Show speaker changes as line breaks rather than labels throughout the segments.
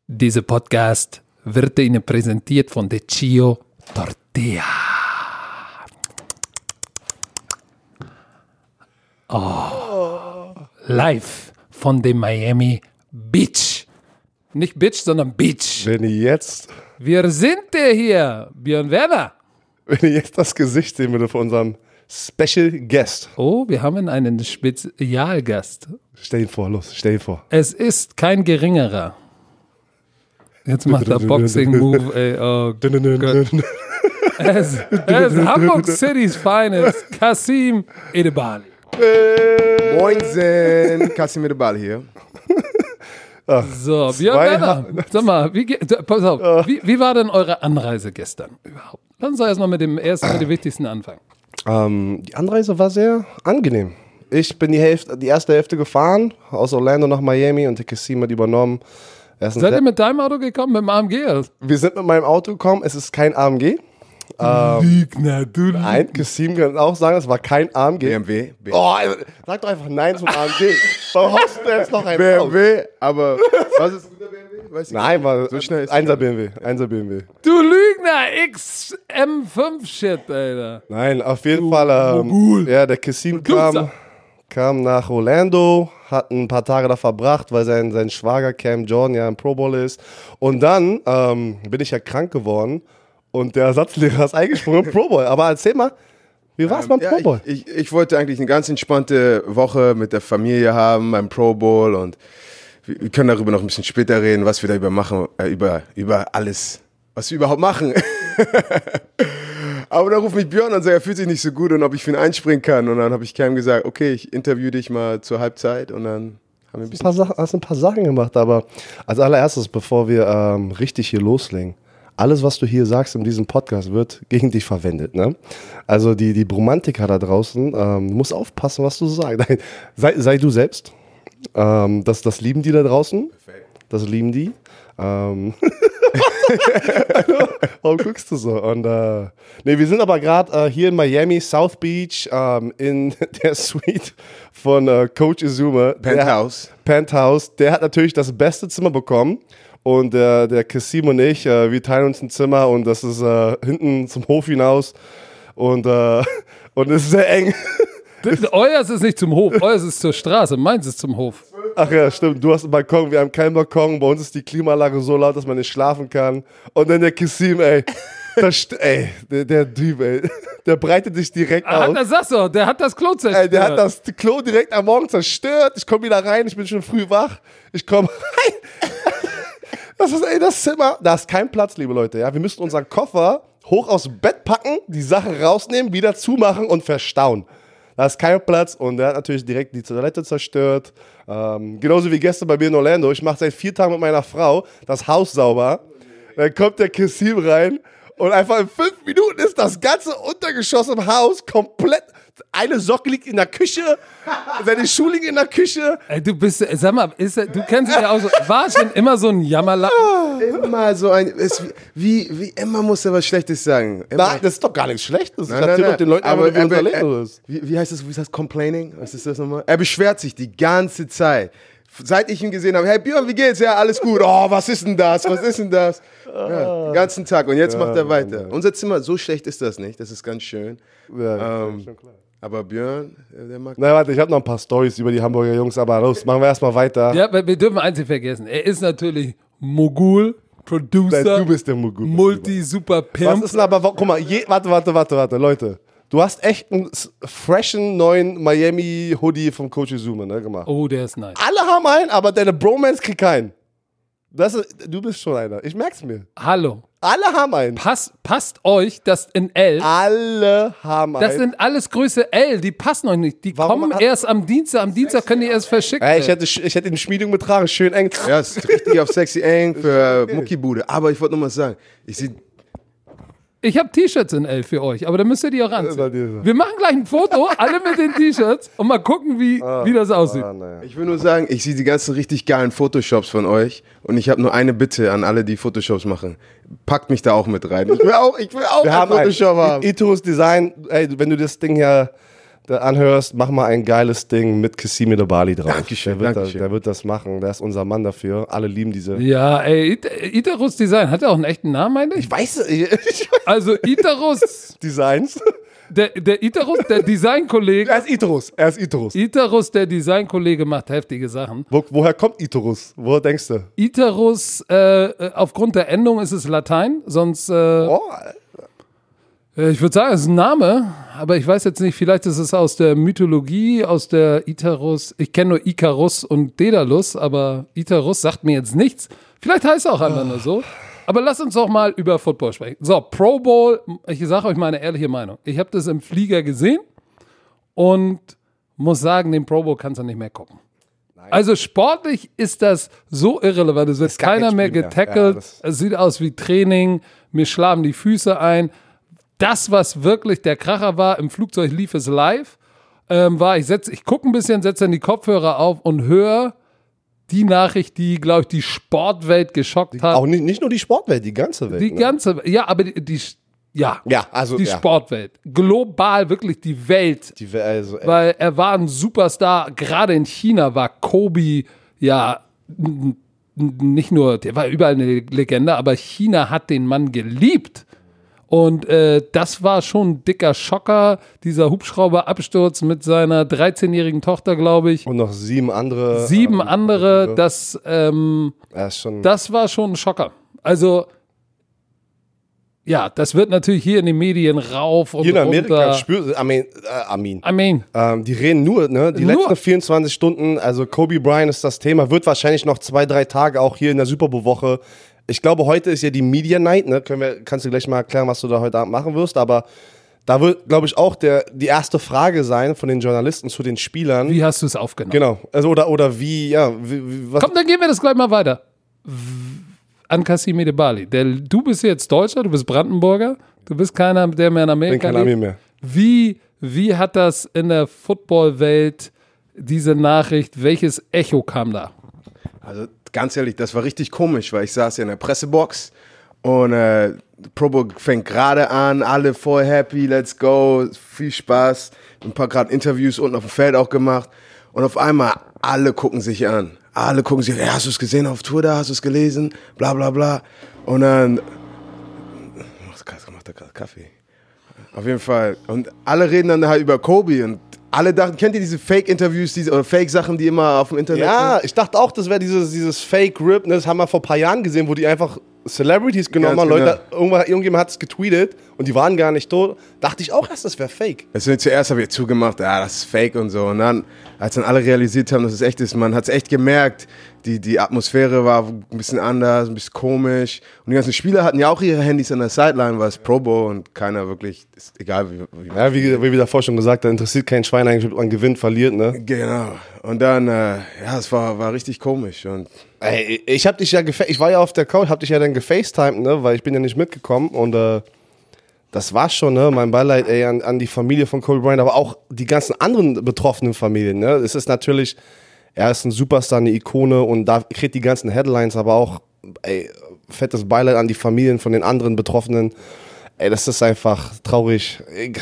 Dieser Podcast wird Ihnen präsentiert von der Chio Tortilla. Live von dem Miami Beach. Nicht Bitch, sondern Beach.
Wenn ihr jetzt
Hier, Björn Werner.
das Gesicht sehen würde von unserem Special Guest.
Oh, wir haben einen Spezialgast.
Stell ihn vor, los, stell ihn vor.
Es ist kein geringerer. Jetzt macht er Boxing-Move, ey. Oh Gott. Es ist Hamburg City's Finest, Kasim Edebali.
Moinsen, Kasim Edebali hier.
So, Björn Werner, sag mal, pass auf, wie war denn eure Anreise gestern überhaupt? Lass uns doch erstmal mit dem wichtigsten anfangen.
Die Anreise war sehr angenehm. Ich bin die erste Hälfte gefahren, aus Orlando nach Miami, und der Kasim hat übernommen.
Seid ihr mit deinem Auto gekommen, mit dem AMG?
Wir sind mit meinem Auto gekommen, es ist kein AMG.
Lügner, du Lügner.
Nein, Kasim kann auch sagen, es war kein AMG.
BMW.
Oh, sag doch einfach Nein zum AMG. Warum haust du jetzt noch einen
BMW, aber was ist ein guter BMW? Weiß ich
Nein, war
so schnell ist
1er BMW.
Du Lügner, XM5-Shit, Alter.
Nein, auf jeden Fall, der Kasim kam nach Orlando, hat ein paar Tage da verbracht, weil sein Schwager Cam Jordan ja im Pro Bowl ist. Und dann bin ich ja krank geworden und der Ersatzlehrer ist eingesprungen im Pro Bowl. Aber erzähl mal, wie war es beim Pro Bowl?
Ich wollte eigentlich eine ganz entspannte Woche mit der Familie haben beim Pro Bowl, und wir können darüber noch ein bisschen später reden, was wir da machen, über alles, was wir überhaupt machen. Aber dann ruft mich Björn und sagt, er fühlt sich nicht so gut und ob ich für ihn einspringen kann. Und dann habe ich Cam gesagt, okay, ich interview dich mal zur Halbzeit, und dann haben wir
Hast ein paar Sachen gemacht, aber als allererstes, bevor wir richtig hier loslegen, alles, was du hier sagst in diesem Podcast, wird gegen dich verwendet, ne? Also die Bromantiker da draußen, du musst aufpassen, was du sagst. Nein, sei du selbst. Das lieben die da draußen. Perfekt. Das lieben die. Warum guckst du so? Und wir sind aber gerade hier in Miami, South Beach, in der Suite von Coach Izuma. Penthouse. Der hat natürlich das beste Zimmer bekommen. Und der Kasim und ich, wir teilen uns ein Zimmer, und das ist hinten zum Hof hinaus. Und es ist sehr eng.
Euers ist nicht zum Hof, euers ist zur Straße, meins ist zum Hof.
Ach ja, stimmt, du hast einen Balkon, wir haben keinen Balkon, bei uns ist die Klimaanlage so laut, dass man nicht schlafen kann. Und dann der Kasim, der Typ, der breitet sich direkt aus.
Das sagst du, der hat das Klo zerstört.
Der hat das Klo direkt am Morgen zerstört. Ich komme wieder rein, ich bin schon früh wach. Ich komme rein. Das ist das Zimmer. Da ist kein Platz, liebe Leute. Ja? Wir müssen unseren Koffer hoch aufs Bett packen, die Sache rausnehmen, wieder zumachen und verstauen. Da ist kein Platz, und der hat natürlich direkt die Toilette zerstört. Genauso wie gestern bei mir in Orlando. Ich mache seit 4 Tagen mit meiner Frau das Haus sauber. Dann kommt der Kasim rein, und einfach in 5 Minuten ist das ganze Untergeschoss im Haus komplett. Eine Socke liegt in der Küche, seine Schuhe liegen in der Küche.
Ey, du bist, sag mal, du kennst dich ja auch so, war schon immer so ein Jammerlappen?
Immer so wie immer muss er was Schlechtes sagen.
Nein, das ist doch gar nichts Schlechtes.
Nein.
Den Leuten
aber
wie unser Leben ist.
Wie heißt das? Complaining? Was ist das nochmal? Er beschwert sich die ganze Zeit. Seit ich ihn gesehen habe, hey Björn, wie geht's? Ja, alles gut. Oh, was ist denn das? Ja, den ganzen Tag. Und jetzt macht er weiter. Unser Zimmer, so schlecht ist das nicht. Das ist ganz schön.
Ja, schon klar.
Aber Björn, der mag...
Na warte, ich habe noch ein paar Storys über die Hamburger Jungs, aber los, machen wir erstmal weiter.
Ja, wir dürfen eins nicht vergessen. Er ist natürlich Mogul, Producer.
Du bist der Mogul.
Multi-Super-Pimp.
Was ist denn aber, guck mal, warte, Leute. Du hast echt einen freshen neuen Miami-Hoodie vom Coach Izuma, ne, gemacht.
Oh, der ist nice.
Alle haben einen, aber deine Bromance kriegt keinen. Du bist schon einer. Ich merk's mir.
Hallo.
Alle haben einen.
Passt euch das in L.
Alle haben einen.
Das sind alles Größe L, die passen euch nicht. Die kommen erst am Dienstag. Am Dienstag können die erst verschicken.
Ey, ich hätte eine Schmiedung betragen, schön eng.
Ja, ist richtig auf sexy eng für Muckibude. Aber ich wollte noch mal sagen,
ich habe T-Shirts in L für euch, aber da müsst ihr die auch anziehen. Wir machen gleich ein Foto, alle mit den T-Shirts, und mal gucken, wie das aussieht.
Ich will nur sagen, ich sehe die ganzen richtig geilen Photoshops von euch, und ich habe nur eine Bitte an alle, die Photoshops machen. Packt mich da auch mit rein. Ich will auch
Wir
ein
haben
Photoshop haben.
Itos Design, ey, wenn du das Ding ja anhörst, mach mal ein geiles Ding mit Kassim Edebali drauf.
Dankeschön,
Der wird das machen. Der ist unser Mann dafür. Alle lieben diese.
Ja, ey, Itarus Design, hat er auch einen echten Namen eigentlich?
Ich weiß.
Also Itarus,
Designs.
der Itarus, der Designkollege.
Er ist Itarus.
Itarus, der Designkollege, macht heftige Sachen.
Woher kommt Itarus? Woher denkst du?
Itarus, aufgrund der Endung ist es Latein, sonst, ich würde sagen, es ist ein Name, aber ich weiß jetzt nicht, vielleicht ist es aus der Mythologie, aus der Itarus. Ich kenne nur Ikarus und Daedalus, aber Itarus sagt mir jetzt nichts. Vielleicht heißt es auch einfach nur so. Aber lasst uns doch mal über Football sprechen. So, Pro Bowl, ich sage euch meine ehrliche Meinung. Ich habe das im Flieger gesehen und muss sagen, den Pro Bowl kannst du nicht mehr gucken. Nein. Also sportlich ist das so irrelevant. Es wird keiner mehr getackelt. Ja, es sieht aus wie Training. Mir schlagen die Füße ein. Das, was wirklich der Kracher war, im Flugzeug lief es live, ich gucke ein bisschen, setze dann die Kopfhörer auf und höre die Nachricht, die, glaube ich, die Sportwelt geschockt hat.
Auch nicht nur die Sportwelt, die ganze Welt.
Die ganze, ja, aber die Sportwelt. Global wirklich die Welt. Weil er war ein Superstar, gerade in China war Kobe, ja, nicht nur, der war überall eine Legende, aber China hat den Mann geliebt. Und das war schon ein dicker Schocker, dieser Hubschrauberabsturz mit seiner 13-jährigen Tochter, glaube ich.
Und noch 7 andere.
Das war schon ein Schocker. Also, ja, das wird natürlich hier in den Medien rauf und
hier in Amerika
runter.
Amen. Die reden nur, ne? Die letzten 24 Stunden, also Kobe Bryant ist das Thema, wird wahrscheinlich noch 2-3 Tage auch hier in der Super Bowl-Woche. Ich glaube, heute ist ja die Media Night, ne? Kannst du gleich mal erklären, was du da heute Abend machen wirst, aber da wird, glaube ich, auch die erste Frage sein von den Journalisten zu den Spielern.
Wie hast du es aufgenommen?
Genau, also oder wie, ja. Was
Komm, dann gehen wir das gleich mal weiter. An Kassim Edebali. Du bist jetzt Deutscher, du bist Brandenburger, du bist keiner, der mehr in Amerika
lebt.
Bin kein Ami mehr. Wie hat das in der Footballwelt, diese Nachricht, welches Echo kam da?
Also ganz ehrlich, das war richtig komisch, weil ich saß ja in der Pressebox und Pro Bowl fängt gerade an, alle voll happy, let's go, viel Spaß, ein paar gerade Interviews unten auf dem Feld auch gemacht und auf einmal alle gucken sich an. Alle gucken sich, hast du es gesehen auf Twitter, hast du es gelesen, bla bla bla. Und dann, macht er gerade Kaffee. Auf jeden Fall. Und alle reden dann halt über Kobe und alle dachten, kennt ihr diese Fake-Interviews, oder Fake-Sachen, die immer auf dem Internet sind?
Ja, ich dachte auch, das wäre dieses Fake-Rip, ne? Das haben wir vor ein paar Jahren gesehen, wo die einfach Celebrities genommen haben, Leute, irgendjemand hat es getweetet und die waren gar nicht tot. Dachte ich auch erst, das wäre Fake.
Zuerst habe ich zugemacht, das ist Fake und so. Und dann, als dann alle realisiert haben, dass es echt ist, man hat es echt gemerkt, die Atmosphäre war ein bisschen anders, ein bisschen komisch. Und die ganzen Spieler hatten ja auch ihre Handys an der Sideline, weil es Pro Bowl und keiner wirklich, ist egal wie.
Ja, wie wir davor schon gesagt haben, interessiert kein Schwein eigentlich, ob man gewinnt, verliert, ne?
Genau. Und dann, es war richtig komisch. Und
ey, ich war ja auf der Couch, hab dich ja dann gefacetimed, ne? Weil ich bin ja nicht mitgekommen und das war schon, ne? Mein Beileid, ey, an die Familie von Kobe Bryant, aber auch die ganzen anderen betroffenen Familien, ne? Es ist natürlich, er ist ein Superstar, eine Ikone und da kriegt die ganzen Headlines, aber auch, ey, fettes Beileid an die Familien von den anderen Betroffenen. Ey, das ist einfach traurig.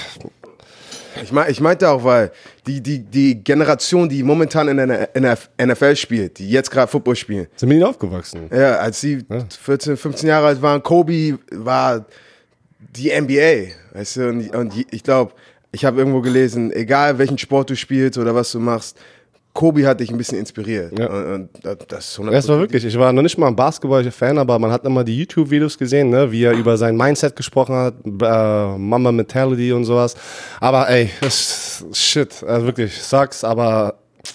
Ich meinte auch, weil die Generation, die momentan in der NFL spielt, die jetzt gerade Football spielen.
Sind mit ihnen aufgewachsen.
Ja, als sie 14, 15 Jahre alt waren, Kobe war die NBA. Weißt du? Und ich glaube, ich habe irgendwo gelesen, egal welchen Sport du spielst oder was du machst, Kobe hat dich ein bisschen inspiriert.
Ja.
Und das
war wirklich, ich war noch nicht mal ein Basketball-Fan, aber man hat immer die YouTube-Videos gesehen, ne, wie er über sein Mindset gesprochen hat, Mama Mentality und sowas. Aber ey, das ist shit, also wirklich, sag's, aber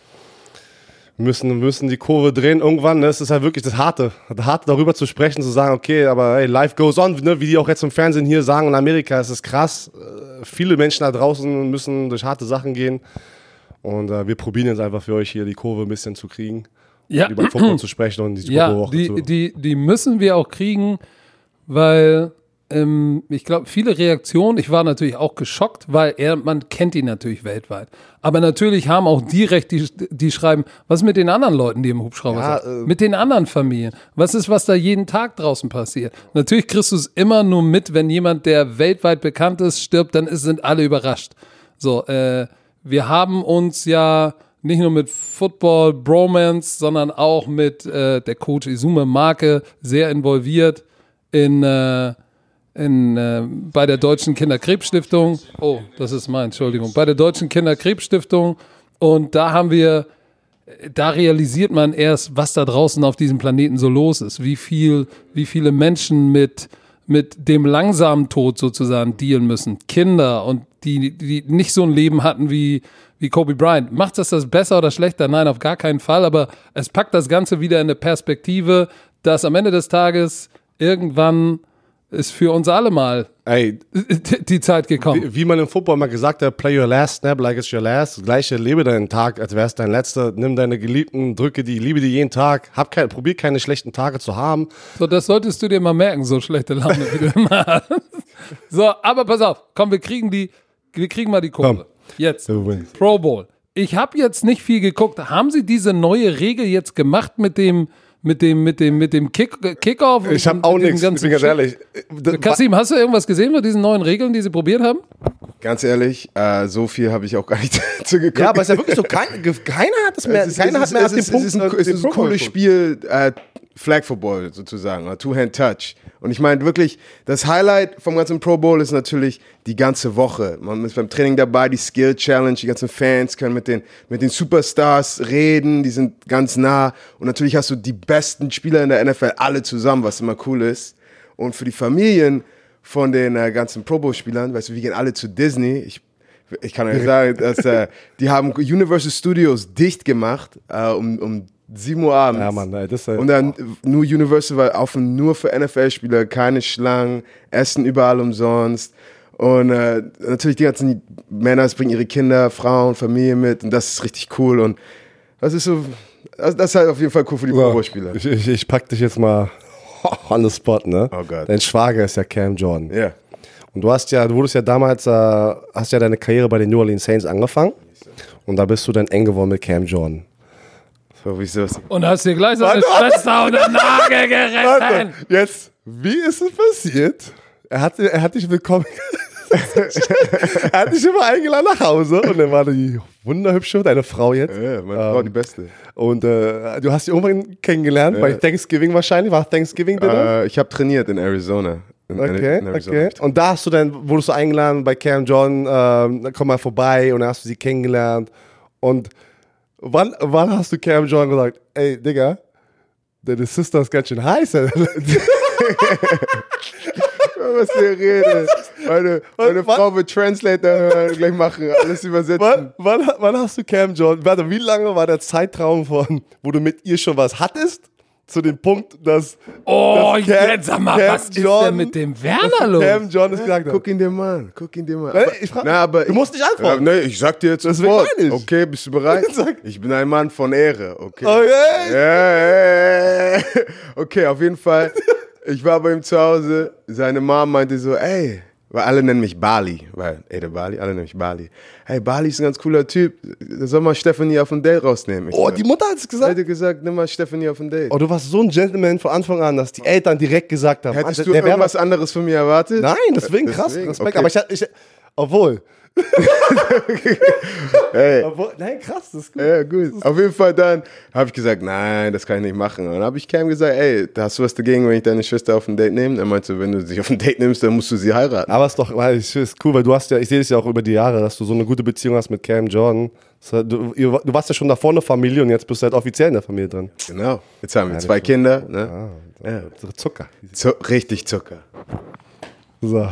müssen die Kurve drehen irgendwann, ne? Es ist halt wirklich das Harte, darüber zu sprechen, zu sagen, okay, aber hey, life goes on, ne? Wie die auch jetzt im Fernsehen hier sagen, in Amerika ist es krass, viele Menschen da draußen müssen durch harte Sachen gehen. Und wir probieren jetzt einfach für euch hier die Kurve ein bisschen zu kriegen, über Football zu sprechen und die Super Bowl Woche
die müssen wir auch kriegen, weil ich glaube, viele Reaktionen, ich war natürlich auch geschockt, weil man kennt ihn natürlich weltweit. Aber natürlich haben auch direkt die schreiben, was ist mit den anderen Leuten, die im Hubschrauber sind? Mit den anderen Familien. Was ist, was da jeden Tag draußen passiert? Natürlich kriegst du es immer nur mit, wenn jemand, der weltweit bekannt ist, stirbt, dann sind alle überrascht. So, wir haben uns ja nicht nur mit Football Bromance, sondern auch mit der Coach Izume Marke sehr involviert bei der Deutschen Kinderkrebsstiftung. Oh, das ist Entschuldigung. Bei der Deutschen Kinderkrebsstiftung. Und da realisiert man erst, was da draußen auf diesem Planeten so los ist. Wie viele Menschen mit dem langsamen Tod sozusagen dealen müssen. Kinder und die nicht so ein Leben hatten wie Kobe Bryant. Macht das besser oder schlechter? Nein, auf gar keinen Fall. Aber es packt das Ganze wieder in eine Perspektive, dass am Ende des Tages irgendwann ist für uns alle mal die Zeit gekommen.
Wie man im Football mal gesagt hat, play your last snap like it's your last. Das Gleiche, lebe deinen Tag, als wäre es dein letzter. Nimm deine Geliebten, liebe die jeden Tag. Probier keine schlechten Tage zu haben.
So, das solltest du dir mal merken, so schlechte Laune, wie du immer hast. So, aber pass auf, komm, wir kriegen mal die Kurve. Jetzt, Pro Bowl. Ich habe jetzt nicht viel geguckt. Haben sie diese neue Regel jetzt gemacht mit dem Kickoff?
Ich habe auch nichts, ich bin ganz ehrlich.
Kasim, hast du irgendwas gesehen mit diesen neuen Regeln, die sie probiert haben?
Ganz ehrlich, so viel habe ich auch gar nicht zu geguckt.
Ja, aber es ist ja wirklich so, keiner hat es mehr, keiner hat mehr ab dem Punkt.
Es ist ein cooles Spiel, Flag Football sozusagen, Two-Hand-Touch. Und ich meine wirklich, das Highlight vom ganzen Pro Bowl ist natürlich die ganze Woche. Man ist beim Training dabei, die Skill Challenge, die ganzen Fans können mit den Superstars reden, die sind ganz nah. Und natürlich hast du die besten Spieler in der NFL alle zusammen, was immer cool ist. Und für die Familien von den ganzen Pro Bowl-Spielern, weißt du, wir gehen alle zu Disney. Ich kann euch sagen, dass die haben Universal Studios dicht gemacht, um 7 Uhr abends.
Ja, Mann, das
und dann nur Universal war offen, nur für NFL-Spieler, keine Schlangen, Essen überall umsonst. Und natürlich die ganzen Männer bringen ihre Kinder, Frauen, Familie mit und das ist richtig cool. Und das ist so, das ist halt auf jeden Fall cool für die Pro Bowl-Spieler.
Ich pack dich jetzt mal on the spot, ne?
Oh Gott.
Dein Schwager ist ja Cam Jordan.
Ja. Yeah.
Und du wurdest ja damals, hast ja deine Karriere bei den New Orleans Saints angefangen. Und da bist du dann eng geworden mit Cam Jordan.
So, wieso?
Und hast dir gleich seine Schwester unter den Nagel gerissen.
Jetzt, wie ist es passiert? Er hat dich willkommen. Er hat dich immer eingeladen nach Hause und dann war die wunderhübsche, deine Frau jetzt.
Ja, meine Frau, die Beste.
Und du hast sie irgendwann kennengelernt, bei Thanksgiving wahrscheinlich. War Thanksgiving Dinner?
Ich habe trainiert in Arizona.
Okay. Und da wurdest du eingeladen bei Cam Jordan, komm mal vorbei und dann hast du sie kennengelernt. Und wann hast du Cam Jordan gesagt, ey, Digga, deine Sister ist ganz schön heiß.
Was ihr redet. Meine Frau wird Translator hören, gleich machen, alles übersetzen.
Wann hast du Cam Jordan, warte, wie lange war der Zeitraum wo du mit ihr schon was hattest? Zu dem Punkt, dass
jetzt sag mal, was ist denn mit dem Werner los?
Cam Jordan ist gesagt.
Guck ihn dir mal an.
Ich frage, du musst nicht antworten.
Nee, ich sag dir jetzt sofort. Okay, bist du bereit? Ich bin ein Mann von Ehre, okay?
Okay.
Okay, auf jeden Fall. Ich war bei ihm zu Hause. Seine Mom meinte so, ey, weil alle nennen mich Bali, alle nennen mich Bali. Hey, Bali ist ein ganz cooler Typ. Da soll mal Stephanie auf ein Date rausnehmen.
Die Mutter hat es gesagt?
Hätte gesagt, nimm mal Stephanie auf ein Date.
Du warst so ein Gentleman von Anfang an, dass die Eltern direkt gesagt haben.
Hättest du irgendwas anderes von mir erwartet?
Nein, deswegen krass, Respekt. Okay. Aber obwohl.
Hey.
Nein, krass, das ist gut.
Ja, gut. Auf jeden Fall dann habe ich gesagt, nein, das kann ich nicht machen. Und dann habe ich Cam gesagt, ey, hast du was dagegen, wenn ich deine Schwester auf ein Date nehme? Er meinte, wenn du sie auf ein Date nimmst, dann musst du sie heiraten.
Aber es ist cool, weil ich sehe es ja auch über die Jahre, dass du so eine gute Beziehung hast mit Cam Jordan. Du warst ja schon davor eine Familie und jetzt bist du halt offiziell in der Familie drin.
Genau. Jetzt haben wir 2 Kinder. Ne?
Zucker.
Richtig Zucker.
So.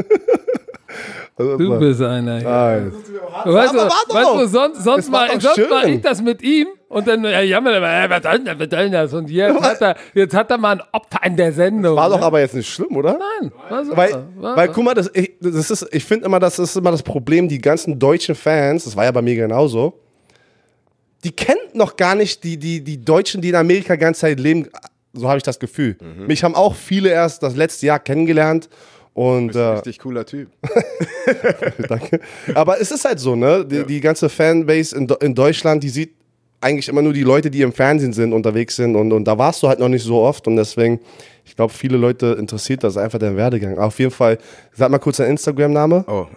Du bist einer.
Nice.
Weißt du, sonst war ich das mit ihm und dann, was soll denn das? Und jetzt hat er mal ein Opfer in der Sendung.
War doch aber jetzt nicht schlimm, oder?
Nein.
Weil guck mal, ich finde immer, das ist immer das Problem, die ganzen deutschen Fans, das war ja bei mir genauso, die kennen noch gar nicht die Deutschen, die in Amerika die ganze Zeit leben, so habe ich das Gefühl. Mich haben auch viele erst das letzte Jahr kennengelernt. Und,
du bist ein richtig cooler Typ.
Danke. Aber es ist halt so, ne? Die ganze Fanbase in Deutschland, die sieht eigentlich immer nur die Leute, die im Fernsehen sind, unterwegs sind und da warst du halt noch nicht so oft und deswegen, ich glaube, viele Leute interessiert das einfach dein Werdegang. Auf jeden Fall, sag mal kurz dein Instagram-Name.
Oh,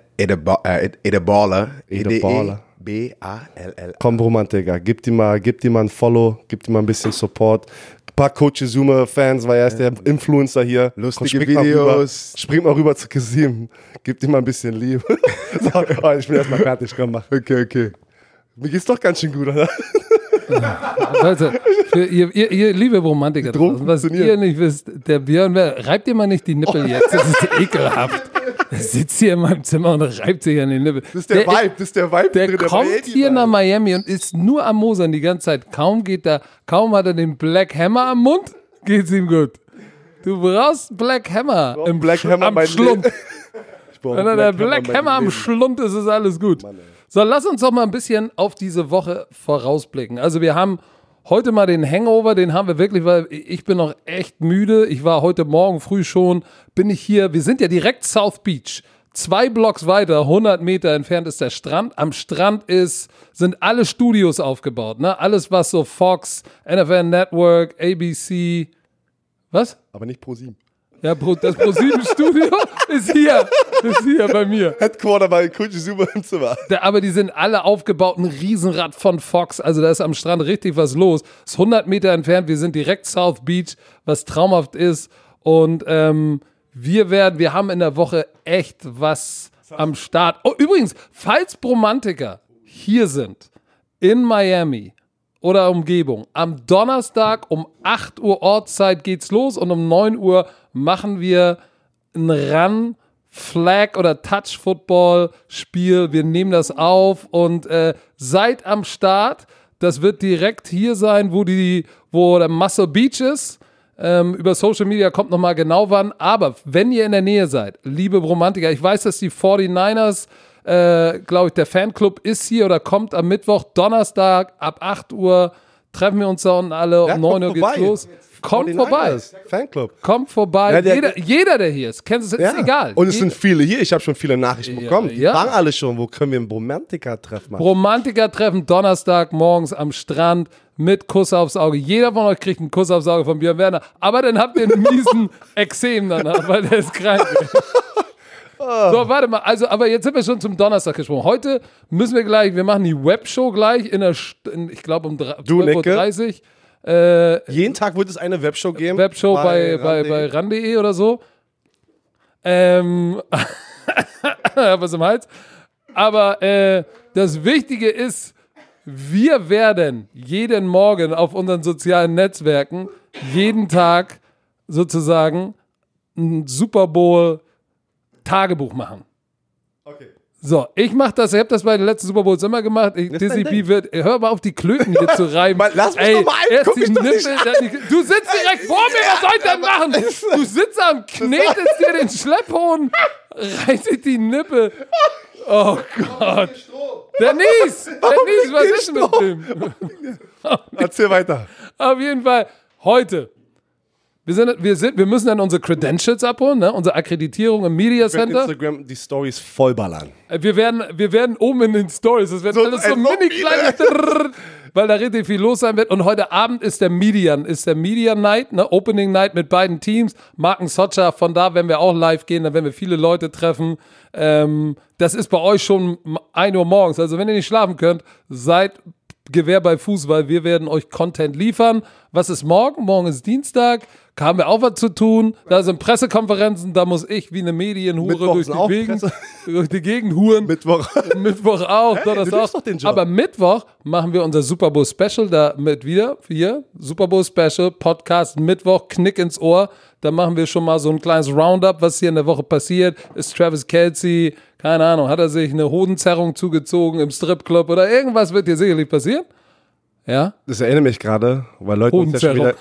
@edaballer.
B-A-L-L. Komm, Romantiker, gib dir mal ein Follow, gib dir mal ein bisschen Support. Ein paar Coach Zuma-Fans, weil er ist der Influencer hier.
Lustige Videos.
Spring mal rüber zu Kasim. Gib dir mal ein bisschen Liebe. So, ich bin erstmal fertig, komm, mach.
Okay.
Mir geht's doch ganz schön gut, oder?
Leute, für ihr liebe Romantiker draußen, was ihr nicht wisst, der Björn, reibt ihr mal nicht die Nippel jetzt, das ist ekelhaft. Der sitzt hier in meinem Zimmer und reibt sich an den Nippel.
Das ist der Vibe.
Der kommt hier nach Miami und ist nur am Mosern die ganze Zeit. Kaum hat er den Black Hammer am Mund, geht's ihm gut. Du brauchst Black Hammer am Schlund. Wenn er der Black Hammer am Schlund ist, ist alles gut.
Mann,
so, lass uns doch mal ein bisschen auf diese Woche vorausblicken. Also wir haben heute mal den Hangover, den haben wir wirklich, weil ich bin noch echt müde. Ich war heute Morgen früh schon, bin ich hier, wir sind ja direkt South Beach. 2 Blocks weiter, 100 Meter entfernt ist der Strand. Am Strand sind alle Studios aufgebaut, ne? Alles, was so Fox, NFL Network, ABC, was?
Aber nicht ProSieben.
Ja, das ProSieben-Studio ist hier bei mir.
Headquarter bei Coach Zuma im Zimmer.
Aber die sind alle aufgebaut, ein Riesenrad von Fox, also da ist am Strand richtig was los. Ist 100 Meter entfernt, wir sind direkt South Beach, was traumhaft ist und wir haben in der Woche echt was am Start. Oh, übrigens, falls Bromantiker hier sind, in Miami oder Umgebung, am Donnerstag um 8 Uhr Ortszeit geht's los und um 9 Uhr machen wir ein Run, Flag oder Touch-Football-Spiel. Wir nehmen das auf und seid am Start. Das wird direkt hier sein, wo der Muscle Beach ist. Über Social Media kommt nochmal genau wann. Aber wenn ihr in der Nähe seid, liebe Romantiker, ich weiß, dass die 49ers, glaube ich, der Fanclub ist hier oder kommt am Mittwoch, Donnerstag ab 8 Uhr. Treffen wir uns da unten alle, um 9 Uhr geht's los. Kommt vorbei.
Fanclub.
Kommt vorbei.
Ja,
jeder, der hier ist, kennt es, ist egal.
Und es sind viele hier. Ich habe schon viele Nachrichten bekommen. Die
ja.
fragen alle schon, wo können wir ein Romantiker-Treffen machen?
Romantiker-Treffen Donnerstag morgens am Strand mit Kuss aufs Auge. Jeder von euch kriegt einen Kuss aufs Auge von Björn Werner. Aber dann habt ihr einen miesen Exem danach, weil der ist krank. So, warte mal, aber jetzt sind wir schon zum Donnerstag gesprungen. Heute müssen wir machen die Webshow gleich ich glaube um 12:30 Uhr.
Jeden Tag wird es eine Webshow geben.
Webshow bei ran.de oder so. Was im Hals. Aber das Wichtige ist, wir werden jeden Morgen auf unseren sozialen Netzwerken jeden Tag sozusagen ein Super Bowl Tagebuch machen.
Okay.
So, ich mache das, ich habe das bei den letzten Super Bowls immer gemacht. Dizzy wird, hör mal auf die Klöten hier zu reiben.
Lass mich doch mal ein, guck mich doch nicht an.
Du sitzt direkt vor mir, was soll ich denn machen? Du sitzt am knetest dir den Schlepphohn, reißt dir die Nippe. Oh Gott. Der Nies, was ist denn mit dem?
Erzähl weiter.
Auf jeden Fall, heute. Wir müssen dann unsere Credentials abholen, ne? Unsere Akkreditierung im Media Center.
Instagram die Stories vollballern.
Wir werden oben in den Stories, das wird alles so mini kleine, weil da richtig viel los sein wird. Und heute Abend ist der Media Night, ne? Opening Night mit beiden Teams. Marken Socha, von da werden wir auch live gehen, dann werden wir viele Leute treffen. Das ist bei euch schon 1 Uhr morgens. Also wenn ihr nicht schlafen könnt, seid Gewehr bei Fuß, weil wir werden euch Content liefern. Was ist morgen? Morgen ist Dienstag. Haben wir auch was zu tun. Da sind Pressekonferenzen, da muss ich wie eine Medienhure durch die Gegend huren. Mittwoch auch.
Doch den Job.
Aber Mittwoch machen wir unser Super Bowl Special da mit wieder. Hier, Super Bowl Special, Podcast, Mittwoch, Knick ins Ohr. Da machen wir schon mal so ein kleines Roundup, was hier in der Woche passiert. Ist Travis Kelce, keine Ahnung, hat er sich eine Hodenzerrung zugezogen im Stripclub oder irgendwas wird hier sicherlich passieren. Ja?
Das erinnert mich gerade, weil Leute uns ja schon wieder...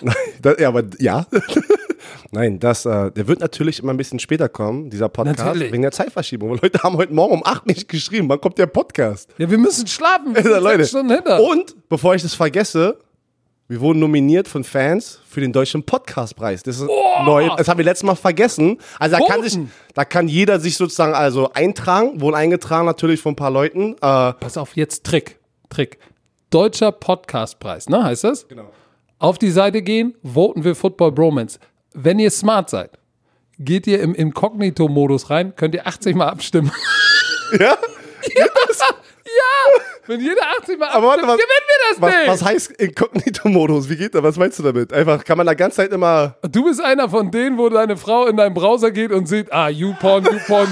Nein, der wird natürlich immer ein bisschen später kommen, dieser Podcast,
natürlich.
Wegen der Zeitverschiebung. Weil Leute haben heute Morgen um 8 nicht geschrieben, wann kommt der Podcast?
Ja, wir müssen schlafen, wir sind 6 Stunden hinter.
Und, bevor ich das vergesse, wir wurden nominiert von Fans für den Deutschen Podcastpreis. Das ist neu, das haben wir letztes Mal vergessen. Also da kann jeder sich sozusagen eintragen, wurden eingetragen natürlich von ein paar Leuten.
Pass auf, jetzt Trick. Deutscher Podcastpreis, ne, heißt das?
Genau.
Auf die Seite gehen, voten wir Football Bromance. Wenn ihr smart seid, geht ihr im Inkognito-Modus rein, könnt ihr 80 Mal abstimmen.
Ja?
Ja! Wenn jeder 80 Mal abstimmt,
warte,
gewinnen wir das Ding!
Was heißt Inkognito-Modus? Wie geht das? Was meinst du damit? Einfach, kann man da ganze Zeit immer...
Du bist einer von denen, wo deine Frau in deinen Browser geht und sieht, YouPorn.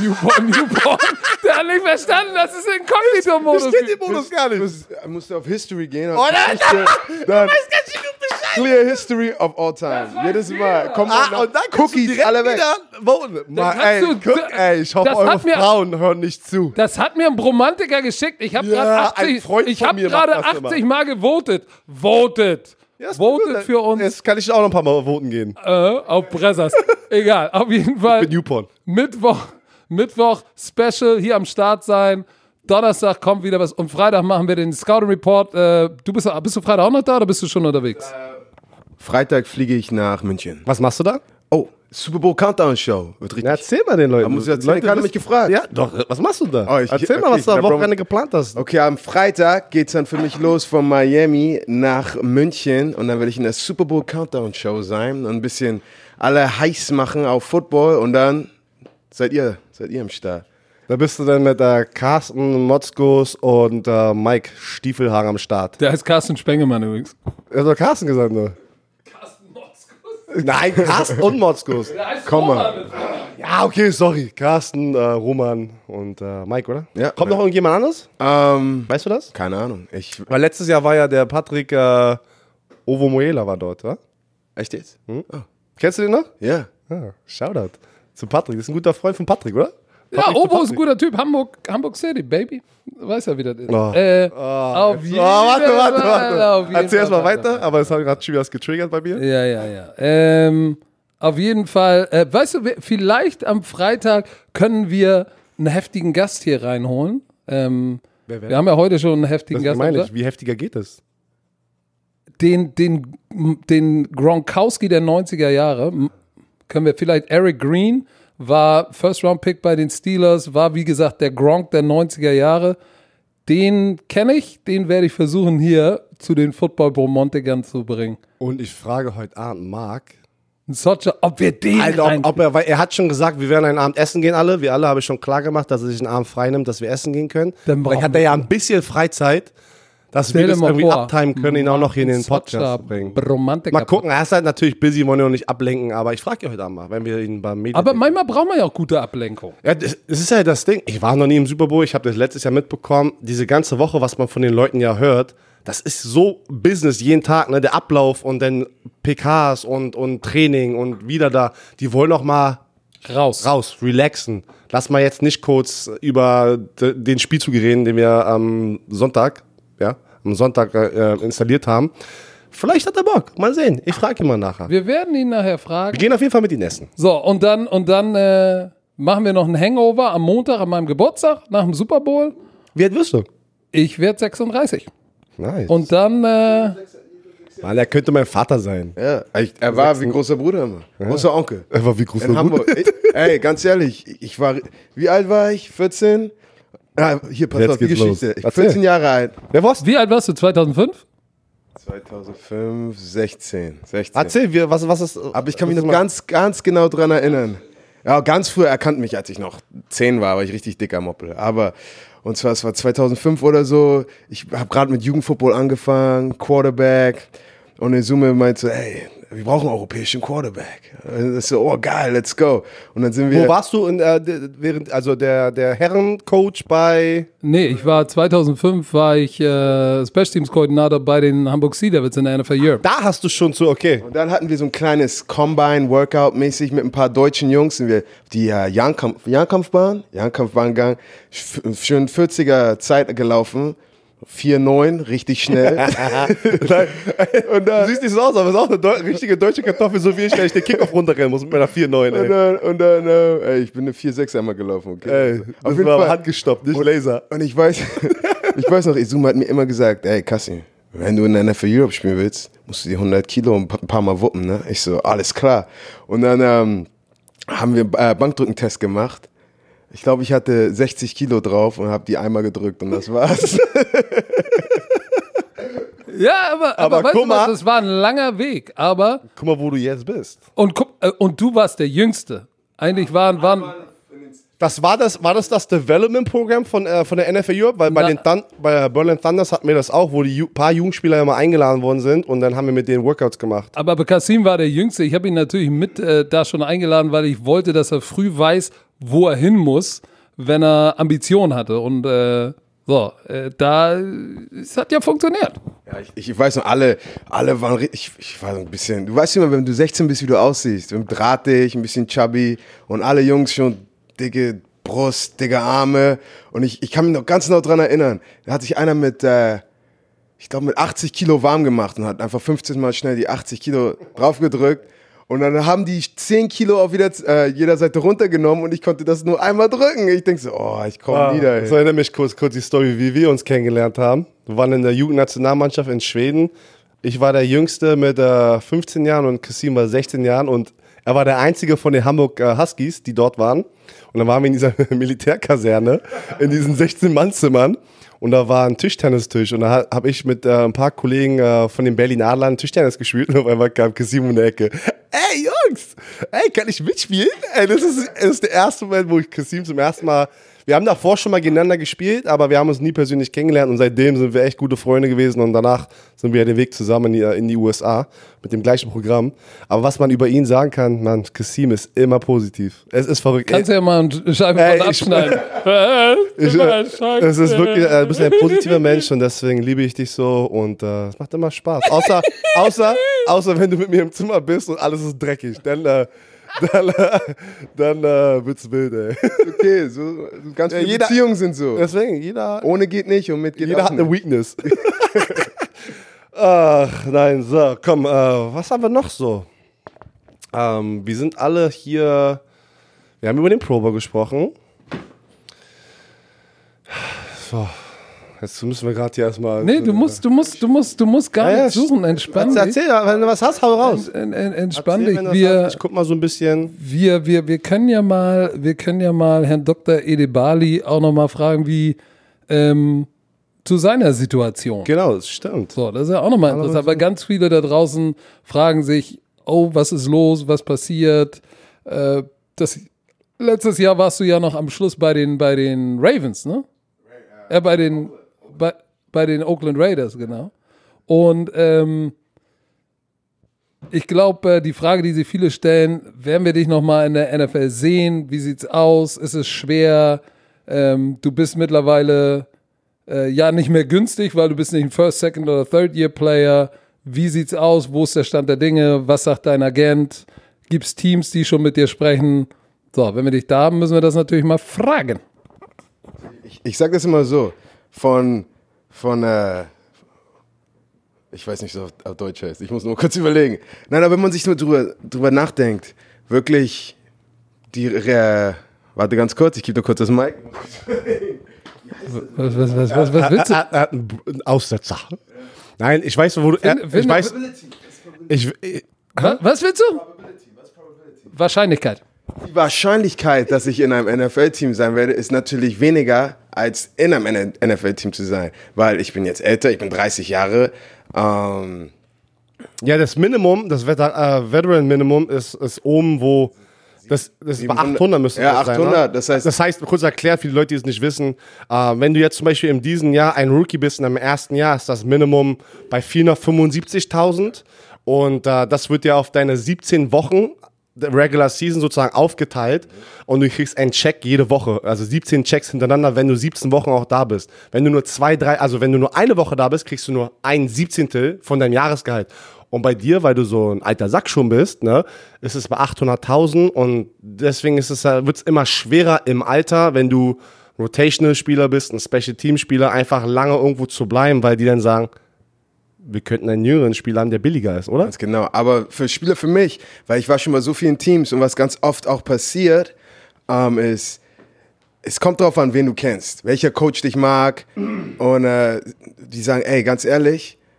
Der hat nicht verstanden, das ist Inkognito-Modus.
Steht im Modus gar nicht.
Musst du auf History gehen.
Oh nein!
Dann Clear History of all time. Jedes Mal. Kommt
und dann
Cookies, alle weg.
Voten. Ich hoffe,
das
eure
hat mir-
Frauen hören nicht zu.
Das hat mir ein Bromantiker geschickt. Ich habe
Ja,
gerade
ein Freund
80,
von mir macht das
80 Mal gewotet. Votet.
Ja, ist
Votet
gut.
für uns
Jetzt kann ich auch noch ein paar Mal voten gehen.
auf Bressers. Egal, auf jeden Fall.
Mit YouPorn.
Mittwoch Special hier am Start sein. Donnerstag kommt wieder was. Und Freitag machen wir den Scouting Report. Bist du Freitag auch noch da oder bist du schon unterwegs?
Freitag fliege ich nach München.
Was machst du da?
Oh, Super Bowl Countdown Show. Wird richtig.
Ja, erzähl mal den Leuten.
Da muss ich erzählen, keiner hat mich gefragt.
Ja, doch. Was machst du da?
Oh,
Erzähl mal, was du am Wochenende geplant hast.
Okay, am Freitag geht's dann für mich los von Miami nach München und dann werde ich in der Super Bowl Countdown Show sein und ein bisschen alle heiß machen auf Football und dann seid ihr im Start.
Da bist du dann mit Carsten Motzkos und Mike Stiefelhagen am Start.
Der heißt Carsten Spengemann übrigens.
Er hat doch Carsten gesagt, ne?
Carsten Motzkus.
Nein, Carsten und Motzkos.
Der heißt
Komm mal.
Roman mit Vornamen.
Ja, okay, sorry. Carsten, Roman und Mike, oder?
Ja.
Kommt noch irgendjemand anderes? Weißt du das?
Keine Ahnung.
Weil letztes Jahr war ja der Patrick Ovomoela war dort, wa?
Echt jetzt?
Kennst du den noch?
Ja.
Ah, Shoutout zu Patrick. Das ist ein guter Freund von Patrick, oder?
Ja,
Patrick zu
Obo ist ein
Patrick.
guter Typ. Hamburg City, Baby. Weiß ja, wie das ist.
Oh.
Auf jeden
warte.
Fall, auf jeden
Erzähl erst mal
Fall
weiter, aber es hat gerade schon wieder was getriggert bei mir.
Ja. Auf jeden Fall, weißt du, vielleicht am Freitag können wir einen heftigen Gast hier reinholen. Wir haben ja heute schon einen heftigen
Das
Gast.
meine ich. Wie heftiger geht es?
Den Gronkowski der 90er Jahre können wir vielleicht, Eric Green war First-Round-Pick bei den Steelers, war wie gesagt der Gronk der 90er Jahre. Den kenne ich, den werde ich versuchen hier zu den Football-Bromontikern zu bringen.
Und ich frage heute Abend Marc,
Socha, ob wir den
weil er hat schon gesagt, wir werden einen Abend essen gehen alle. Wir alle habe ich schon klar gemacht, dass er sich einen Abend frei nimmt, dass wir essen gehen können.
Dann
Vielleicht hat er ja ein bisschen Freizeit, dass
Stell
wir
dir
das
mal
irgendwie
vor,
abtimen können, ihn auch noch hier in den
Socha,
Podcast bringen.
Bromantiker.
Mal gucken, er ist halt natürlich busy, wollen ihn nicht ablenken, aber ich frage ihn heute Abend mal, wenn wir ihn beim Medien.
Aber manchmal brauchen wir ja auch gute Ablenkung.
Ja, das ist ja das Ding. Ich war noch nie im Super Bowl, ich habe das letztes Jahr mitbekommen. Diese ganze Woche, was man von den Leuten ja hört, das ist so Business jeden Tag, ne? Der Ablauf und dann PKs und Training und wieder da. Die wollen noch mal raus, relaxen. Lass mal jetzt nicht kurz über den Spielzug reden, den wir am Sonntag installiert haben. Vielleicht hat er Bock. Mal sehen. Ich frage ihn mal nachher.
Wir werden ihn nachher fragen.
Wir gehen auf jeden Fall mit ihm essen.
So, und dann machen wir noch einen Hangover am Montag an meinem Geburtstag nach dem Super Bowl.
Wie alt wirst du?
Ich werde 36.
Nice.
Und dann,
Mann, er könnte mein Vater sein.
Ja. Er war wie großer Bruder immer. Großer Onkel.
Er war wie groß
In Hamburg. Ey, ganz ehrlich, wie alt war ich? 14? Hier, pass
Jetzt
auf, die
geht's
Geschichte.
los.
Ich bin 14 Jahre alt.
Wer war's?
wie alt warst du, 2005?
2005, 16.
Erzähl, was ist.
Aber ich kann mich noch ganz genau dran erinnern. Ja, ganz früh, er kannte mich, als ich noch 10 war ich richtig dicker Moppel. Aber, und zwar, es war 2005 oder so, ich habe gerade mit Jugendfootball angefangen, Quarterback. Und Izume meinte so, hey, wir brauchen einen europäischen Quarterback. Und ich so, oh geil, let's go. Und dann sind wir...
Wo warst du der Herrencoach bei?
Nee, 2005 war ich Special Teams Koordinator bei den Hamburg Sea Devils in der NFL Europe.
Da hast du schon zu, okay.
Und dann hatten wir so ein kleines Combine-Workout-mäßig mit ein paar deutschen Jungs. Sind wir die Jagdkampfbahn gegangen, schön 40er Zeit gelaufen. 4,9, richtig schnell.
Und du siehst nicht so aus, aber es ist auch eine richtige deutsche Kartoffel, so wie ich, wenn ich den Kickoff runterrennen muss mit meiner 4,9.
Und dann, ey, ich bin eine 4,6 einmal gelaufen. Okay?
Ey, das war handgestoppt, nicht Laser.
Und ich weiß noch, Izuma hat mir immer gesagt, ey, Kassi, wenn du in der NFL Europe spielen willst, musst du die 100 Kilo ein paar Mal wuppen, ne? Ich so, alles klar. Und dann haben wir Bankdrückentest gemacht. Ich glaube, ich hatte 60 Kilo drauf und habe die einmal gedrückt und das war's.
Ja, aber weißt
guck
du was,
mal.
das war ein langer Weg, aber
Guck mal, wo du jetzt bist.
und du warst der Jüngste. Eigentlich waren
War das Development-Programm von der NFL Europe? Weil bei Berlin Thunders hatten wir das auch, wo die paar Jugendspieler immer eingeladen worden sind und dann haben wir mit denen Workouts gemacht.
aber Kasim war der Jüngste. Ich habe ihn natürlich mit da schon eingeladen, weil ich wollte, dass er früh weiß, wo er hin muss, wenn er Ambitionen hatte. Und es hat ja funktioniert.
Ja, ich weiß noch, alle waren, ich war so ein bisschen, du weißt immer, wenn du 16 bist, wie du aussiehst, drahtig, ein bisschen chubby und alle Jungs schon dicke Brust, dicke Arme und ich kann mich noch ganz genau dran erinnern, da hat sich einer mit 80 Kilo warm gemacht und hat einfach 15 Mal schnell die 80 Kilo draufgedrückt und dann haben die 10 Kilo auf jeder Seite runtergenommen und ich konnte das nur einmal drücken. Ich denke so, ich komme nie dahin.
Das erinnert mich kurz die Story, wie wir uns kennengelernt haben. Wir waren in der Jugendnationalmannschaft in Schweden. Ich war der Jüngste mit 15 Jahren und Kasim war 16 Jahren und er war der Einzige von den Hamburg Huskies, die dort waren. Und dann waren wir in dieser Militärkaserne, in diesen 16-Mann-Zimmern. Und da war ein Tischtennistisch. Und da habe ich mit ein paar Kollegen von den Berlin Adlern Tischtennis gespielt. Und auf einmal kam Kasim um die Ecke. Ey, Jungs! Ey, kann ich mitspielen? Ey, das ist der erste Moment, wo ich Kasim zum ersten Mal... Wir haben davor schon mal gegeneinander gespielt, aber wir haben uns nie persönlich kennengelernt und seitdem sind wir echt gute Freunde gewesen und danach sind wir den Weg zusammen in die USA mit dem gleichen Programm. Aber was man über ihn sagen kann, man, Kasim ist immer positiv. Es ist verrückt.
Kannst du ja mal eine Scheibe von abschneiden.
Es ist wirklich, du bist ein positiver Mensch und deswegen liebe ich dich so und es macht immer Spaß. Außer wenn du mit mir im Zimmer bist und alles ist dreckig, dann wird's wild, ey.
Okay, so ganz viele Beziehungen sind so.
Deswegen, jeder...
Ohne geht nicht und mit geht
Jeder
auch
hat eine
nicht.
Weakness. Ach, nein, so, komm, was haben wir noch so? Wir sind alle hier, wir haben über den Pro Bowl gesprochen. So, jetzt müssen wir gerade hier erstmal...
Nee, du musst gar nicht suchen, entspann dich.
Erzähl, wenn du was hast, hau raus.
Entspann
Erzähl,
dich.
wenn du was hast. Ich guck mal so ein bisschen.
Wir können ja mal Herrn Dr. Edebali auch noch mal fragen, wie zu seiner Situation.
Genau, das stimmt.
So, das ist ja auch nochmal interessant, weil ganz viele da draußen fragen sich, oh, was ist los, was passiert? Letztes Jahr warst du ja noch am Schluss bei den Ravens, ne? Bei den Oakland Raiders, genau. Und ich glaube, die Frage, die sich viele stellen, werden wir dich nochmal in der NFL sehen? Wie sieht's aus? Ist es schwer? Du bist mittlerweile nicht mehr günstig, weil du bist nicht ein First, Second oder Third-Year-Player. Wie sieht's aus? Wo ist der Stand der Dinge? Was sagt dein Agent? Gibt's Teams, die schon mit dir sprechen? So, wenn wir dich da haben, müssen wir das natürlich mal fragen.
Ich sag das immer so, ich weiß nicht, so auf Deutsch heißt, ich muss nur kurz überlegen. Nein, aber wenn man sich nur drüber nachdenkt, wirklich warte ganz kurz, ich gebe dir kurz das Mic.
Was willst du?
Er hat einen Aussetzer. Nein, ich weiß, wo du... ich weiß...
Was willst du? Wahrscheinlichkeit.
Die Wahrscheinlichkeit, dass ich in einem NFL-Team sein werde, ist natürlich weniger, als in einem NFL-Team zu sein. Weil ich bin jetzt älter, ich bin 30 Jahre.
Ja, das Minimum, das Veteran-Minimum ist oben, wo... Das ist bei 800 müsste
ja,
das sein.
800,
ne? Das heißt, kurz erklärt für die Leute, die es nicht wissen, wenn du jetzt zum Beispiel in diesem Jahr ein Rookie bist, in deinem ersten Jahr ist das Minimum bei 475.000 und das wird ja auf deine 17 Wochen Regular Season sozusagen aufgeteilt und du kriegst einen Check jede Woche, also 17 Checks hintereinander, wenn du 17 Wochen auch da bist. Wenn du nur wenn du nur eine Woche da bist, kriegst du nur ein 17. von deinem Jahresgehalt. Und bei dir, weil du so ein alter Sack schon bist, ne, ist es bei 800.000 und deswegen wird es immer schwerer im Alter, wenn du Rotational-Spieler bist, ein Special-Team-Spieler, einfach lange irgendwo zu bleiben, weil die dann sagen, wir könnten einen jüngeren Spieler haben, der billiger ist, oder?
Ganz genau, aber für Spieler für mich, weil ich war schon bei so vielen Teams und was ganz oft auch passiert, ist, es kommt drauf an, wen du kennst, welcher Coach dich mag und die sagen, ey, ganz ehrlich,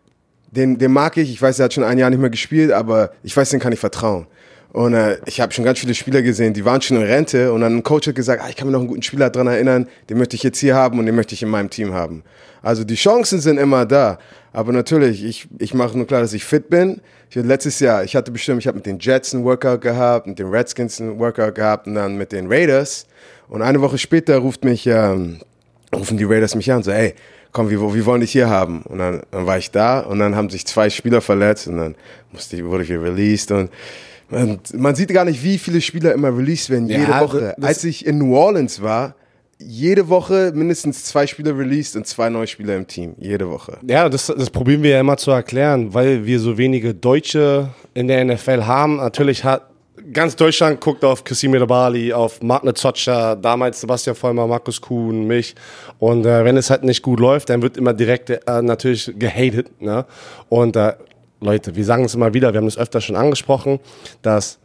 den mag ich. Ich weiß, er hat schon ein Jahr nicht mehr gespielt, aber ich weiß, den kann ich vertrauen. Und ich habe schon ganz viele Spieler gesehen, die waren schon in Rente und dann ein Coach hat gesagt, ich kann mir noch einen guten Spieler daran erinnern, den möchte ich jetzt hier haben und den möchte ich in meinem Team haben. Also die Chancen sind immer da, aber natürlich, ich mache nur klar, dass ich fit bin. Letztes Jahr, ich habe mit den Jets einen Workout gehabt, mit den Redskins einen Workout gehabt und dann mit den Raiders und eine Woche später rufen die Raiders mich an und so, ey, komm, wir wollen dich hier haben. Und dann war ich da und dann haben sich 2 Spieler verletzt und dann wurde ich released und man sieht gar nicht, wie viele Spieler immer released werden, jede Woche. Als ich in New Orleans war, jede Woche mindestens 2 Spieler released und 2 neue Spieler im Team. Jede Woche.
Ja, das probieren wir ja immer zu erklären, weil wir so wenige Deutsche in der NFL haben. Natürlich hat ganz Deutschland guckt auf Kasim Edebali, auf Magne Zotscha, damals Sebastian Vollmer, Markus Kuhn, mich. Und wenn es halt nicht gut läuft, dann wird immer direkt natürlich gehatet. Ne? Und Leute, wir sagen es immer wieder, wir haben es öfter schon angesprochen, dass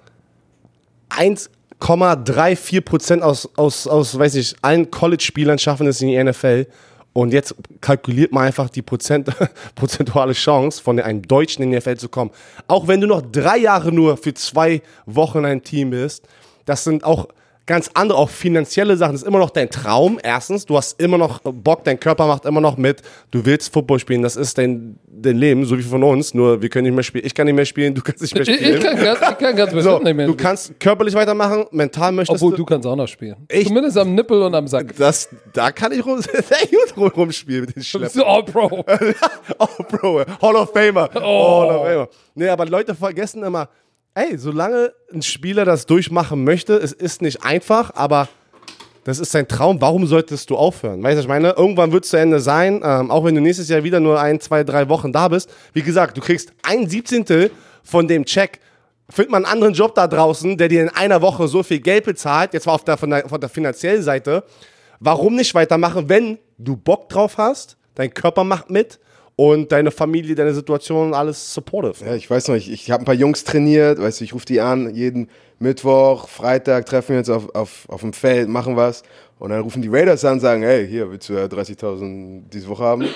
1,34% aus weiß ich, allen College-Spielern schaffen es in die NFL. Und jetzt kalkuliert man einfach die prozentuale Chance, von einem Deutschen in die NFL zu kommen. Auch wenn du noch 3 Jahre nur für 2 Wochen in einem Team bist, das sind auch ganz andere, auch finanzielle Sachen. Das ist immer noch dein Traum, erstens. Du hast immer noch Bock, dein Körper macht immer noch mit. Du willst Football spielen, das ist dein Leben, so wie von uns. Nur wir können nicht mehr spielen. Ich kann nicht mehr spielen, du kannst nicht mehr spielen.
Ich kann ganz bestimmt nicht mehr.
Du kannst körperlich weitermachen, mental möchtest
Obwohl, du kannst auch noch spielen. Zumindest am Nippel und am Sack.
Da kann ich sehr gut rumspielen mit den Schleppen.
Oh, Bro.
Oh, Bro. Hall of Famer. Hall of Famer. Nee, aber Leute vergessen immer, ey, solange ein Spieler das durchmachen möchte, es ist nicht einfach, aber das ist sein Traum, warum solltest du aufhören? Weißt du, was ich meine? Irgendwann wird es zu Ende sein, auch wenn du nächstes Jahr wieder nur 1, 2, 3 Wochen da bist. Wie gesagt, du kriegst 1/17 von dem Check. Find mal einen anderen Job da draußen, der dir in einer Woche so viel Geld bezahlt, jetzt mal von der finanziellen Seite. Warum nicht weitermachen, wenn du Bock drauf hast, dein Körper macht mit, und deine Familie, deine Situation, alles supportive.
Ja, ich weiß noch, ich habe ein paar Jungs trainiert, weißt du, ich rufe die an, jeden Mittwoch, Freitag treffen wir uns auf dem Feld, machen was. Und dann rufen die Raiders an und sagen, hey, hier, willst du 30.000 diese Woche haben?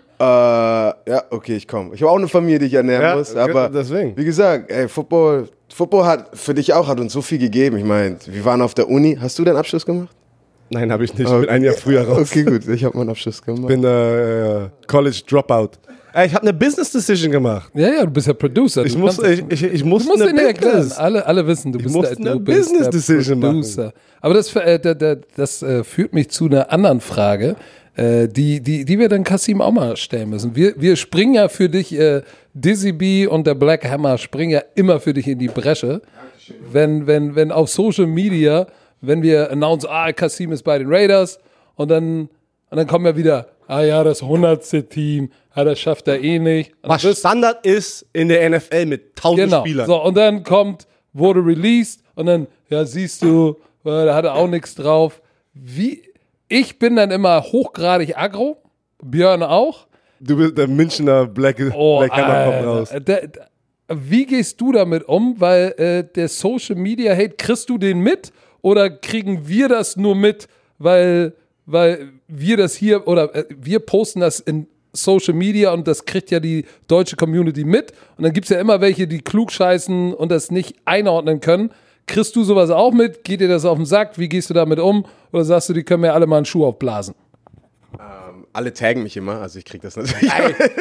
Ja, okay, ich komme. Ich habe auch eine Familie, die ich ernähren muss, aber
deswegen.
Wie gesagt, ey, Football hat für dich hat uns so viel gegeben. Ich meine, wir waren auf der Uni. Hast du deinen Abschluss gemacht?
Nein, habe ich nicht. Ich bin ein Jahr früher raus.
Okay, gut. Ich habe meinen Abschluss gemacht.
Ich bin College Dropout. Ich habe eine Business Decision gemacht.
Ja, du bist ja Producer.
Ich musste eine
Business. Alle wissen, du bist
eine Business Decision
Producer.
Machen.
Aber das führt mich zu einer anderen Frage, die wir dann Kasim auch mal stellen müssen. Wir springen ja für dich, Dizzy B und der Black Hammer springen ja immer für dich in die Bresche. Wenn auf Social Media, wenn wir announcen, Kasim ist bei den Raiders und dann kommen wir wieder, das 100. Team, das schafft er eh nicht. Und
was Standard ist in der NFL mit 1000 Spielern.
So, und dann wurde released und dann, siehst du, da hat er auch nichts drauf. Ich bin dann immer hochgradig aggro, Björn auch.
Du bist der Münchner Black Hammer kommt raus.
Wie gehst du damit um? Weil der Social Media Hate, kriegst du den mit? Oder kriegen wir das nur mit, weil wir das hier, oder wir posten das in Social Media und das kriegt ja die deutsche Community mit. Und dann gibt es ja immer welche, die klugscheißen und das nicht einordnen können. Kriegst du sowas auch mit? Geht dir das auf den Sack? Wie gehst du damit um? Oder sagst du, die können mir alle mal einen Schuh aufblasen?
Alle taggen mich immer, also ich krieg das natürlich.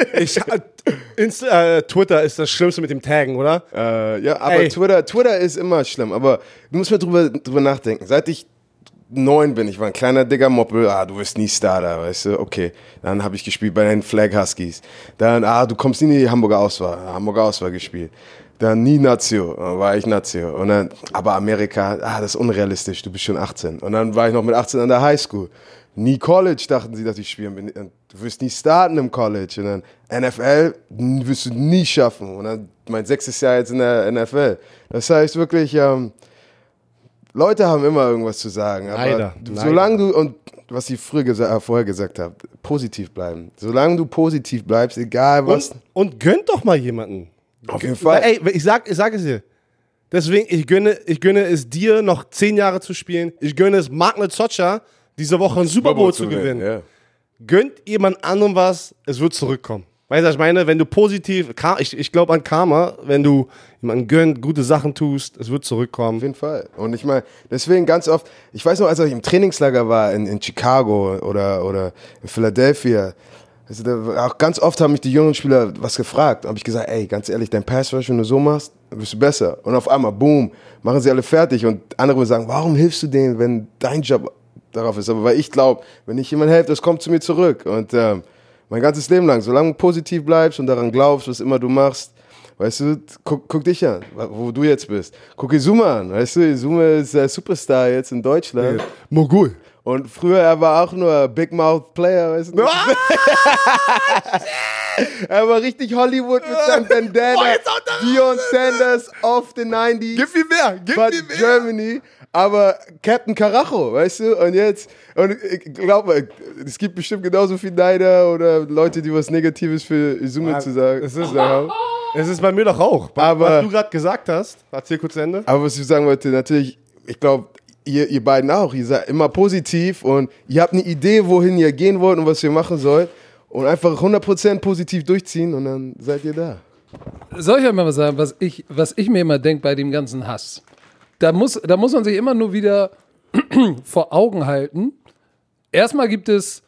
Twitter ist das Schlimmste mit dem Taggen, oder?
Ja, aber Twitter ist immer schlimm. Aber du musst mal drüber nachdenken. Seit ich 9 bin, ich war ein kleiner, dicker Moppel, du wirst nie Starter, weißt du, okay. Dann habe ich gespielt bei den Flag Huskies. Dann, du kommst nie in die Hamburger Auswahl gespielt. Dann nie Nazio, war ich Nazio. Und dann, aber Amerika, das ist unrealistisch, du bist schon 18. Und dann war ich noch mit 18 an der Highschool. Nie College dachten sie, dass ich spielen bin. Du wirst nie starten im College. Und dann NFL wirst du nie schaffen. Und dann mein 6. Jahr jetzt in der NFL. Das heißt wirklich, Leute haben immer irgendwas zu sagen. Aber
Leider.
Solange du, und was ich vorher gesagt habe, positiv bleiben. Solange du positiv bleibst, egal was.
Und gönn doch mal jemanden.
Auf jeden Fall.
Ey, ich sag es dir. Deswegen, ich gönne es dir, noch 10 Jahre zu spielen. Ich gönne es Magne Zotscha, diese Woche einen Super Bowl zu gewinnen.
Ja.
Gönnt jemand anderem was, es wird zurückkommen. Weißt du, was ich meine? Wenn du positiv, ich glaube an Karma, wenn du jemanden gönnt, gute Sachen tust, es wird zurückkommen.
Auf jeden Fall. Und ich meine, deswegen ganz oft, ich weiß noch, als ich im Trainingslager war in Chicago oder in Philadelphia, also auch ganz oft haben mich die jungen Spieler was gefragt. Da habe ich gesagt, ey, ganz ehrlich, dein Pass Rush, wenn du so machst, wirst du besser. Und auf einmal, boom, machen sie alle fertig. Und andere sagen, warum hilfst du denen, wenn dein Job darauf ist? Aber weil ich glaube, wenn ich jemandem helfe, das kommt zu mir zurück. Und mein ganzes Leben lang, solange du positiv bleibst und daran glaubst, was immer du machst, weißt du, guck dich an, wo du jetzt bist. Guck Izuma an, weißt du, Izuma ist der Superstar jetzt in Deutschland.
Mogul.
Und früher, er war auch nur Big Mouth Player, weißt du? Er war richtig Hollywood mit seinem Bandana. Deion Sanders of the 90s.
Gib mir mehr,
Germany. Aber Captain Carajo, weißt du? Und jetzt, und ich glaube, es gibt bestimmt genauso viele Neider oder Leute, die was Negatives für Izuma zu sagen.
Es ist bei mir doch auch.
Aber,
was du gerade gesagt hast, erzähl kurz zu Ende.
Aber was ich sagen wollte, natürlich, ich glaube, ihr beiden auch, ihr seid immer positiv und ihr habt eine Idee, wohin ihr gehen wollt und was ihr machen sollt und einfach 100% positiv durchziehen und dann seid ihr da.
Soll ich euch mal was sagen, was ich mir immer denke bei dem ganzen Hass? Da muss man sich immer nur wieder vor Augen halten. Erstmal gibt es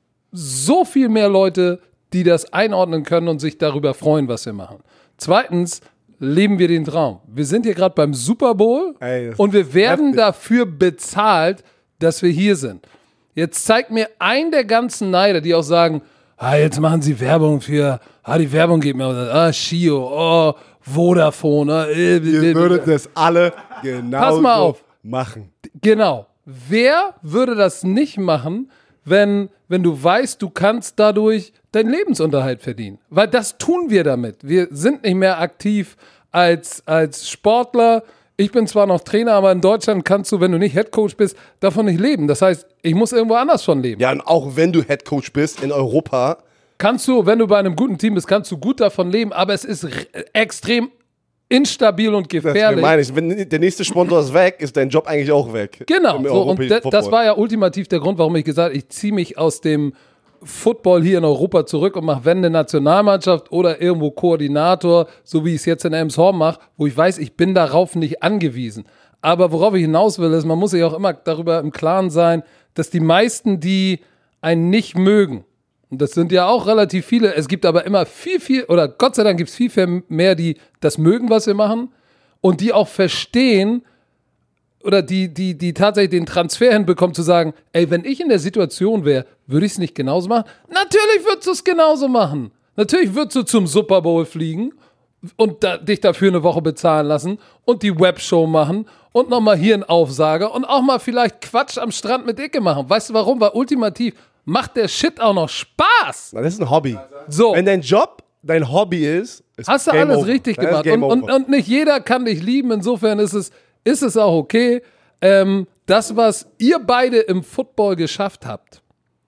so viel mehr Leute, die das einordnen können und sich darüber freuen, was wir machen. Zweitens leben wir den Traum. Wir sind hier gerade beim Super Bowl und wir werden dafür bezahlt, dass wir hier sind. Jetzt zeigt mir einen der ganzen Neider, die auch sagen, jetzt machen sie Werbung für, die Werbung geht mir, Shio, Vodafone.
Ihr würdet das alle genau machen.
Genau. Wer würde das nicht machen, wenn du weißt, du kannst dadurch deinen Lebensunterhalt verdienen? Weil das tun wir damit. Wir sind nicht mehr aktiv als Sportler. Ich bin zwar noch Trainer, aber in Deutschland kannst du, wenn du nicht Headcoach bist, davon nicht leben. Das heißt, ich muss irgendwo anders von leben.
Ja, und auch wenn du Headcoach bist in Europa,
kannst du, wenn du bei einem guten Team bist, kannst du gut davon leben, aber es ist extrem instabil und gefährlich.
Das meine ich. Wenn der nächste Sponsor ist weg, ist dein Job eigentlich auch weg.
Genau. So, und das war ja ultimativ der Grund, warum ich gesagt habe, ich ziehe mich aus dem Football hier in Europa zurück und mache, wenn eine Nationalmannschaft oder irgendwo Koordinator, so wie ich es jetzt in Elmshorn mache, wo ich weiß, ich bin darauf nicht angewiesen. Aber worauf ich hinaus will, ist, man muss sich auch immer darüber im Klaren sein, dass die meisten, die einen nicht mögen, und das sind ja auch relativ viele, es gibt aber immer viel, oder Gott sei Dank gibt es viel mehr, die das mögen, was wir machen und die auch verstehen, oder die tatsächlich den Transfer hinbekommen, zu sagen, ey, wenn ich in der Situation wäre, würde ich es nicht genauso machen? Natürlich würdest du es genauso machen. Natürlich würdest du zum Super Bowl fliegen und dich dafür eine Woche bezahlen lassen und die Webshow machen und nochmal hier einen Aufsager und auch mal vielleicht Quatsch am Strand mit Icke machen. Weißt du warum? Weil ultimativ macht der Shit auch noch Spaß.
Das ist ein Hobby.
So.
Wenn dein Job dein Hobby ist
hast du alles richtig gemacht. Und nicht jeder kann dich lieben. Insofern ist es auch okay. Das, was ihr beide im Football geschafft habt,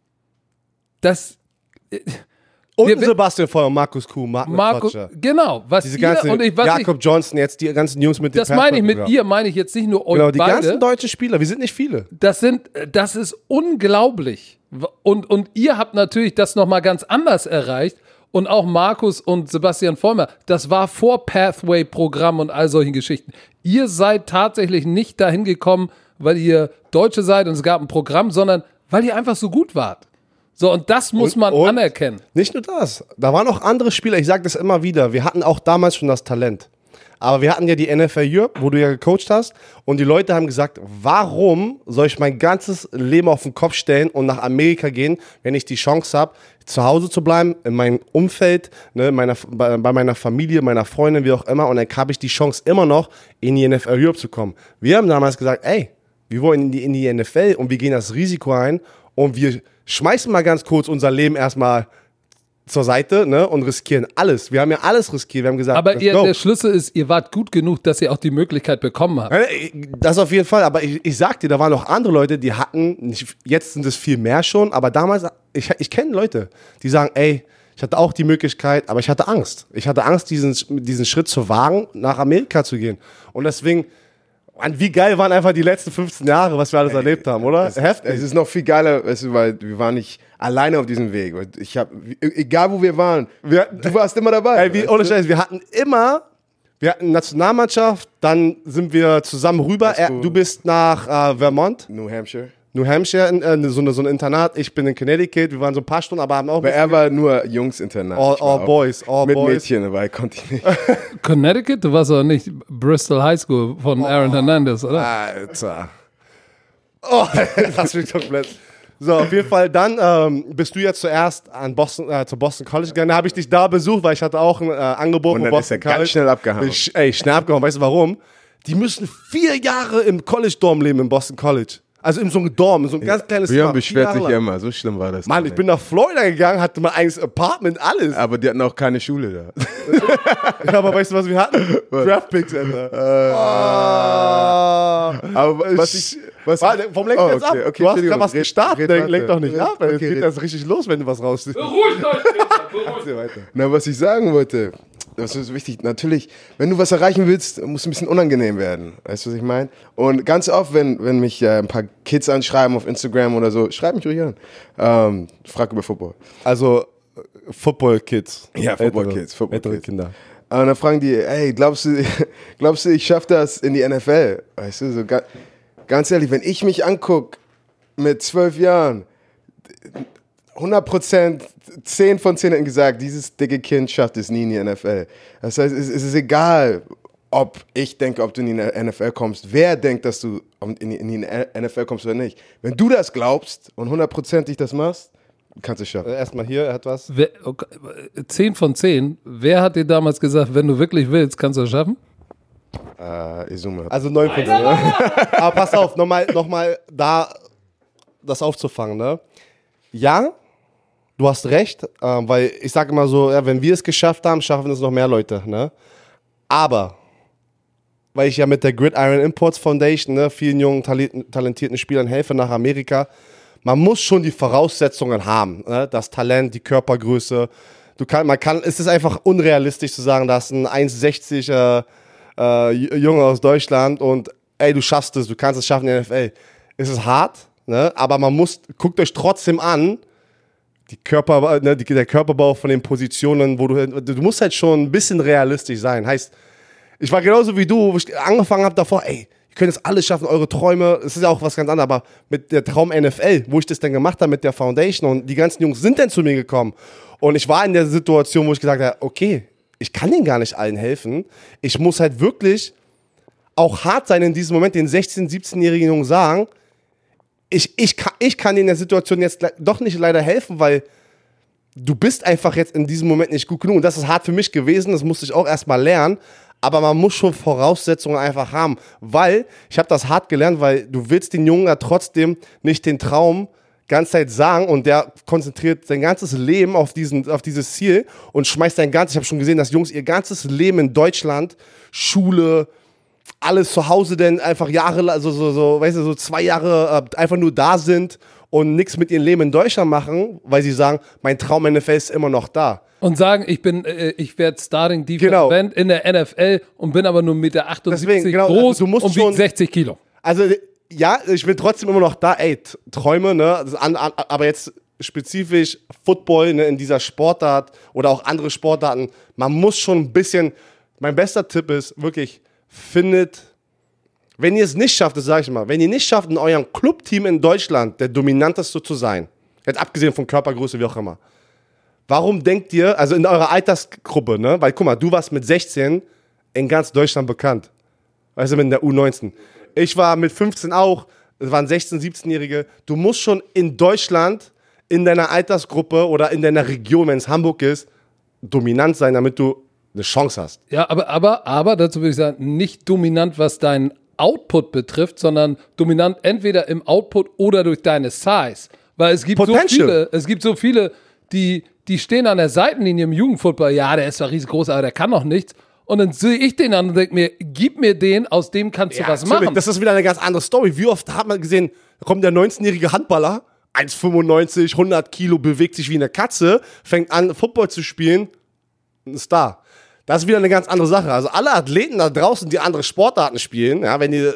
das...
Sebastian Voll und Markus Kuh,
Markus, genau.
Diese ganzen, Jakob Johnson, jetzt die ganzen Jungs mit dem
Das meine ich mit ihr, meine ich jetzt nicht nur euch beide.
Die ganzen deutschen Spieler, wir sind nicht viele.
Das ist unglaublich. Und ihr habt natürlich das nochmal ganz anders erreicht. Und auch Markus und Sebastian Vollmer, das war vor Pathway-Programm und all solchen Geschichten. Ihr seid tatsächlich nicht dahin gekommen, weil ihr Deutsche seid und es gab ein Programm, sondern weil ihr einfach so gut wart. So, und das muss man anerkennen.
Nicht nur das, da waren auch andere Spieler, ich sage das immer wieder, wir hatten auch damals schon das Talent. Aber wir hatten ja die NFL Europe, wo du ja gecoacht hast, und die Leute haben gesagt, warum soll ich mein ganzes Leben auf den Kopf stellen und nach Amerika gehen, wenn ich die Chance habe, zu Hause zu bleiben, in meinem Umfeld, ne, bei meiner Familie, meiner Freundin, wie auch immer, und dann habe ich die Chance immer noch, in die NFL Europe zu kommen. Wir haben damals gesagt, ey, wir wollen in die NFL und wir gehen das Risiko ein und wir schmeißen mal ganz kurz unser Leben erstmal zur Seite, ne, und riskieren alles. Wir haben ja alles riskiert. Wir haben gesagt,
aber der Schlüssel ist, ihr wart gut genug, dass ihr auch die Möglichkeit bekommen habt.
Das auf jeden Fall. Aber ich sag dir, da waren auch andere Leute, die hatten, jetzt sind es viel mehr schon, aber damals, ich kenne Leute, die sagen, ey, ich hatte auch die Möglichkeit, aber ich hatte Angst. Ich hatte Angst, diesen Schritt zu wagen, nach Amerika zu gehen. Und deswegen Mann, wie geil waren einfach die letzten 15 Jahre, was wir alles erlebt haben, oder? Heftig.
Es ist noch viel geiler, weißt du, weil wir waren nicht alleine auf diesem Weg. Egal wo wir waren, du warst immer dabei.
Ey, ohne Scheiß, wir hatten Nationalmannschaft, dann sind wir zusammen rüber. Du bist nach Vermont.
New Hampshire,
so ein Internat. Ich bin in Connecticut. Wir waren so ein paar Stunden, aber haben auch.
Aber er war nur Jungs-Internat.
All Boys.
Mit Mädchen, weil konnte ich nicht.
Connecticut? Du warst doch nicht Bristol High School von Aaron Hernandez, oder?
Alter.
Oh, das wird komplett. So, auf jeden Fall, dann bist du jetzt zuerst zu Boston College gegangen. Da habe ich dich da besucht, weil ich hatte auch ein Angebot
von
Boston
College. Und dann ist er ganz schnell abgehauen.
Schnell abgehauen. Weißt du warum? Die müssen 4 Jahre im College-Dorm leben in Boston College. Also in so einem Dorm, in so ein ganz kleines Zimmer.
Björn beschwert sich ja immer, so schlimm war das.
Mann, ich bin nach Florida gegangen, hatte mein eigenes Apartment, alles.
Aber die hatten auch keine Schule da.
Ja, aber weißt du, was wir hatten? Draftpicks, Alter.
Aber
Warum lenkt jetzt ab?
Okay,
Du hast gerade was gestartet, lenk doch nicht ab.
Okay,
Es geht das richtig los, wenn du was rausziehst.
Beruhigt euch, Kinder, beruhigt.
Na, was ich sagen wollte, das ist wichtig. Natürlich, wenn du was erreichen willst, muss es ein bisschen unangenehm werden. Weißt du, was ich meine? Und ganz oft, wenn mich ein paar Kids anschreiben auf Instagram oder so, schreib mich ruhig an. Frag über Football.
Also Football-Kids.
Ja, Football-Kids.
Ältere Kinder.
Und dann fragen die, ey, glaubst du, ich schaffe das in die NFL? Weißt du, so ganz ehrlich, wenn ich mich angucke mit 12 Jahren, 100%, 10 von 10 hätten gesagt, dieses dicke Kind schafft es nie in die NFL. Das heißt, es ist egal, ob ich denke, ob du in die NFL kommst, wer denkt, dass du in die NFL kommst oder nicht. Wenn du das glaubst und 100%ig das machst, kannst du es schaffen.
Erstmal hier, er hat was.
10 von 10. Wer hat dir damals gesagt, wenn du wirklich willst, kannst du es schaffen?
Izuma.
Also 9 von 10. Aber pass auf, nochmal da das aufzufangen, ne? Ja, du hast recht, weil ich sage immer so, ja, wenn wir es geschafft haben, schaffen es noch mehr Leute, ne? Aber, weil ich ja mit der Gridiron Imports Foundation, ne, vielen jungen, talentierten Spielern helfe nach Amerika, man muss schon die Voraussetzungen haben, ne? Das Talent, die Körpergröße. Es ist einfach unrealistisch zu sagen, dass ein 1,60 Junge aus Deutschland und ey, du schaffst es, du kannst es schaffen in der NFL. Es ist hart, ne? Aber guckt euch trotzdem an, der Körperbau von den Positionen, wo du musst halt schon ein bisschen realistisch sein. Heißt, ich war genauso wie du, wo ich angefangen habe davor, ey, ihr könnt es alles schaffen, eure Träume, es ist ja auch was ganz anderes, aber mit der Traum NFL, wo ich das dann gemacht habe mit der Foundation und die ganzen Jungs sind dann zu mir gekommen und ich war in der Situation, wo ich gesagt habe, okay, ich kann denen gar nicht allen helfen, ich muss halt wirklich auch hart sein in diesem Moment, den 16-, 17-jährigen Jungen sagen, ich kann in der Situation jetzt doch nicht leider helfen, weil du bist einfach jetzt in diesem Moment nicht gut genug. Und das ist hart für mich gewesen, das musste ich auch erstmal lernen. Aber man muss schon Voraussetzungen einfach haben. Weil, ich habe das hart gelernt, weil du willst den Jungen ja trotzdem nicht den Traum ganze Zeit sagen und der konzentriert sein ganzes Leben auf dieses Ziel und schmeißt ich habe schon gesehen, dass Jungs ihr ganzes Leben in Deutschland, Schule, alles zu Hause denn einfach Jahre, weißt du, so 2 Jahre einfach nur da sind und nichts mit ihrem Leben in Deutschland machen, weil sie sagen, mein Traum NFL ist immer noch da. Und sagen, ich werde Starting Defensive End in der NFL und bin aber nur 1,78 Meter groß und wiege 60 Kilo. Also ja, ich bin trotzdem immer noch da, ey, Träume, ne, aber jetzt spezifisch Football, ne, in dieser Sportart oder auch andere Sportarten, man muss schon ein bisschen, mein bester Tipp ist wirklich, wenn ihr es nicht schafft, das sage ich mal, wenn ihr nicht schafft, in eurem Clubteam in Deutschland der dominanteste zu sein, jetzt abgesehen von Körpergröße, wie auch immer, warum denkt ihr, also in eurer Altersgruppe, ne, weil guck mal, du warst mit 16 in ganz Deutschland bekannt, weißt du, mit der U19. Ich war mit 15 auch, es waren 16-, 17-Jährige. Du musst schon in Deutschland, in deiner Altersgruppe oder in deiner Region, wenn es Hamburg ist, dominant sein, damit du eine Chance hast. Ja, aber dazu würde ich sagen, nicht dominant, was deinen Output betrifft, sondern dominant entweder im Output oder durch deine Size. Weil es gibt so viele, die stehen an der Seitenlinie im Jugendfußball, ja, der ist zwar riesengroß, aber der kann noch nichts. Und dann sehe ich den an und denke mir, gib mir den, aus dem kannst du was machen. Das ist wieder eine ganz andere Story. Wie oft hat man gesehen, kommt der 19-jährige Handballer, 1,95, 100 Kilo, bewegt sich wie eine Katze, fängt an, Football zu spielen, ein Star. Das ist wieder eine ganz andere Sache. Also alle Athleten da draußen, die andere Sportarten spielen, ja, wenn ihr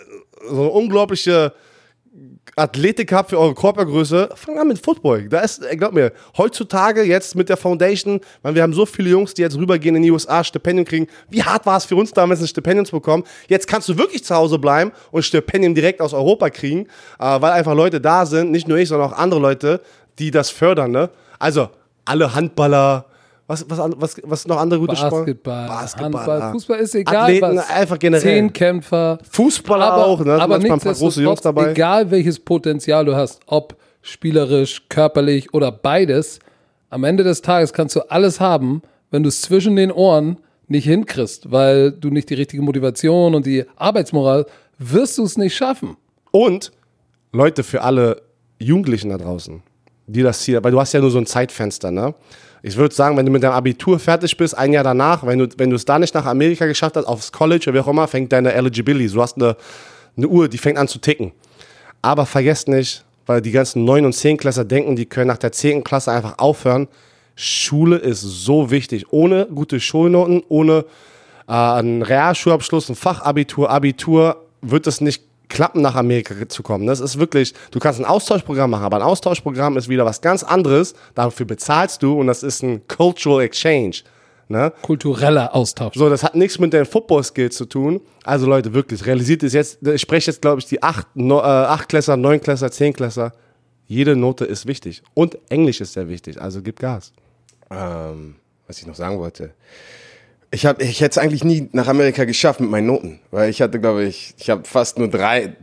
so eine unglaubliche Athletik habt für eure Körpergröße, fangt an mit Football. Da ist, glaub mir, heutzutage jetzt mit der Foundation, weil wir haben so viele Jungs, die jetzt rübergehen in die USA, Stipendien kriegen. Wie hart war es für uns damals, ein Stipendium zu bekommen? Jetzt kannst du wirklich zu Hause bleiben und Stipendien direkt aus Europa kriegen, weil einfach Leute da sind, nicht nur ich, sondern auch andere Leute, die das fördern. Ne? Also alle Handballer, was noch andere gute Sportarten?
Basketball, Handball, Fußball ist egal.
Athleten,
was.
einfach generell.
Zehnkämpfer.
Fußballer auch, ne?
Aber
manchmal ein paar große Jungs dabei.
Egal welches Potenzial du hast, ob spielerisch, körperlich oder beides, am Ende des Tages kannst du alles haben, wenn du es zwischen den Ohren nicht hinkriegst, weil du nicht die richtige Motivation und die Arbeitsmoral, wirst du es nicht schaffen.
Und Leute, für alle Jugendlichen da draußen, die das Ziel, weil du hast ja nur so ein Zeitfenster, ne? Ich würde sagen, wenn du mit deinem Abitur fertig bist, ein Jahr danach, wenn du es da nicht nach Amerika geschafft hast, aufs College oder wie auch immer, fängt deine Eligibility, du hast eine Uhr, die fängt an zu ticken. Aber vergesst nicht, weil die ganzen 9- und 10-Klässler denken, die können nach der 10. Klasse einfach aufhören. Schule ist so wichtig. Ohne gute Schulnoten, ohne einen Realschulabschluss, ein Fachabitur, Abitur, wird es nicht klappen, nach Amerika zu kommen. Das ist wirklich, du kannst ein Austauschprogramm machen, aber ein Austauschprogramm ist wieder was ganz anderes. Dafür bezahlst du und das ist ein Cultural Exchange. Ne?
Kultureller Austausch.
So, das hat nichts mit deinen Football-Skills zu tun. Also Leute, wirklich, realisiert es jetzt. Ich spreche jetzt, glaube ich, die 8-Klässler, 9-Klässler, 10-Klässler. Jede Note ist wichtig. Und Englisch ist sehr wichtig, also gib Gas.
Was ich noch sagen wollte. Ich hätte es eigentlich nie nach Amerika geschafft mit meinen Noten, weil ich hatte, glaube ich habe fast nur Dreien.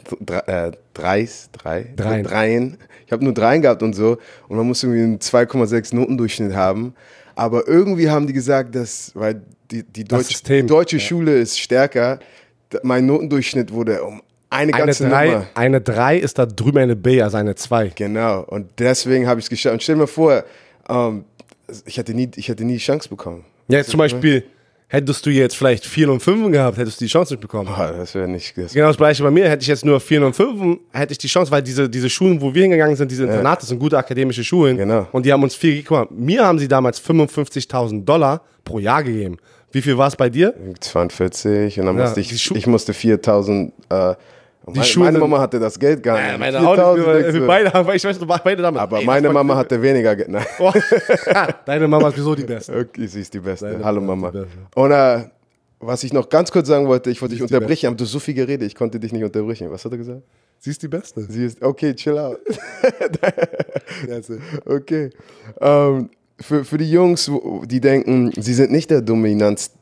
Ich habe nur Dreien gehabt und so und man muss irgendwie einen 2,6 Notendurchschnitt haben. Aber irgendwie haben die gesagt, dass, weil die deutsche Schule ist stärker, mein Notendurchschnitt wurde um eine ganze Nummer.
Eine 3 ist da drüben eine B, also eine 2.
Genau, und deswegen habe ich es geschafft. Und stell dir mal vor, ich hätte nie die Chance bekommen.
Ja, jetzt zum Beispiel, hättest du jetzt vielleicht 4 und 5 gehabt, hättest du die Chance nicht bekommen.
Oh, das wäre nicht...
Genau das Gleiche bei mir. Hätte ich jetzt nur 4 und 5, hätte ich die Chance, weil diese Schulen, wo wir hingegangen sind, diese Internate, das sind gute akademische Schulen.
Genau.
Und die haben uns viel gegeben. Mir haben sie damals $55.000 pro Jahr gegeben. Wie viel war es bei dir?
42 und dann musste ich musste 4.000... meine Mama hatte das Geld gar nicht.
Meine auch nicht, wir beide haben, ich weiß, du machst beide damit.
Aber meine Mama hatte weniger Geld. Nein.
Oh. Deine Mama ist sowieso die Beste.
Okay, sie ist die Beste. Hallo Mama. Und was ich noch ganz kurz sagen wollte, ich wollte dich unterbrechen, aber du hast so viel geredet, ich konnte dich nicht unterbrechen. Was hat er gesagt?
Sie ist die Beste.
Sie ist, okay, chill out. Okay. Für die Jungs, die denken, sie sind nicht der dominanteste.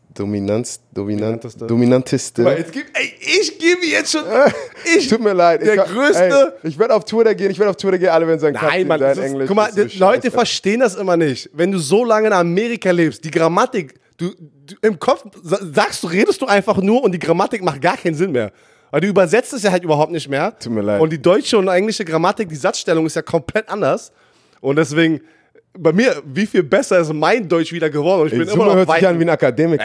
Ich gebe jetzt schon.
Tut mir leid.
Der größte.
Ich werde auf Tour gehen. Alle werden sagen,
nein, Mann.
Englisch.
Guck mal, Leute verstehen das immer nicht. Wenn du so lange in Amerika lebst, die Grammatik, du im Kopf redest du einfach nur und die Grammatik macht gar keinen Sinn mehr. Weil du übersetzt es ja halt überhaupt nicht mehr.
Tut mir leid.
Und die deutsche und englische Grammatik, die Satzstellung ist ja komplett anders. Und deswegen. Bei mir, wie viel besser ist mein Deutsch wieder geworden? Und ich bin immer noch
hört sich an wie ein Akademiker.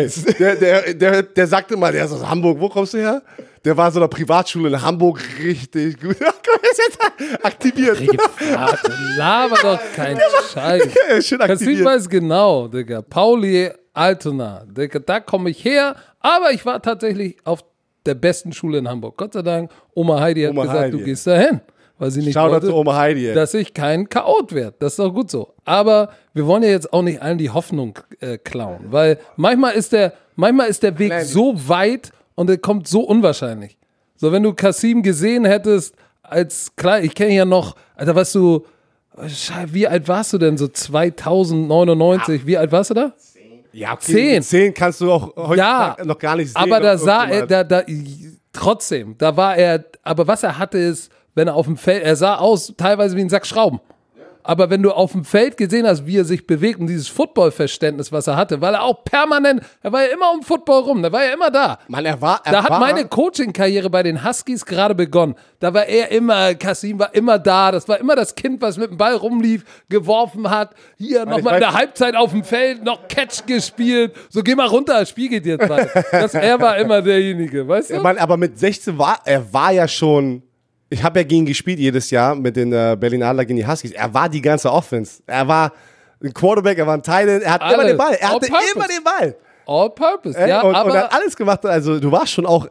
Der sagte mal, der ist aus Hamburg. Wo kommst du her? Der war so in einer Privatschule in Hamburg, richtig gut. Der ist jetzt aktiviert.
Laber doch keinen Scheiß.
Schön aktiviert.
Ich weiß genau, Digga. Pauli, Altona. Digga, da komme ich her. Aber ich war tatsächlich auf der besten Schule in Hamburg. Gott sei Dank, Oma Heidi hat gesagt, du gehst dahin. Weil sie nicht wollte,
Oma Heidi,
dass ich kein Chaot werde. Das ist doch gut so. Aber wir wollen ja jetzt auch nicht allen die Hoffnung klauen. Weil manchmal ist der Weg so weit und er kommt so unwahrscheinlich. So, wenn du Kasim gesehen hättest, als klein, ich kenne ihn ja noch, Alter, weißt du, wie alt warst du denn? So 2099, wie alt warst du da?
Ja, okay. 10 kannst du auch heute noch gar nicht sehen.
Aber da sah er, trotzdem, da war er, aber was er hatte ist, wenn er auf dem Feld, er sah aus teilweise wie ein Sack Schrauben. Aber wenn du auf dem Feld gesehen hast, wie er sich bewegt und dieses Football-Verständnis, was er hatte, weil er auch permanent, er war ja immer um Football rum, der war ja immer da.
Mann, er
hat meine Coaching-Karriere bei den Huskies gerade begonnen. Da war er immer, Kasim war immer da, das war immer das Kind, was mit dem Ball rumlief, geworfen hat, hier nochmal in der Halbzeit auf dem Feld, noch Catch gespielt, so geh mal runter, das Spiel geht jetzt weiter. Er war immer derjenige, weißt du?
Mann, aber mit 16 war ja schon... Ich habe ja gegen ihn gespielt jedes Jahr mit den Berlin Adler gegen die Huskies. Er war die ganze Offense. Er war ein Quarterback, er war ein Tight End. Er hat immer den Ball. Er hatte immer den Ball.
All purpose,
ja. Und er hat alles gemacht. Also du warst schon auch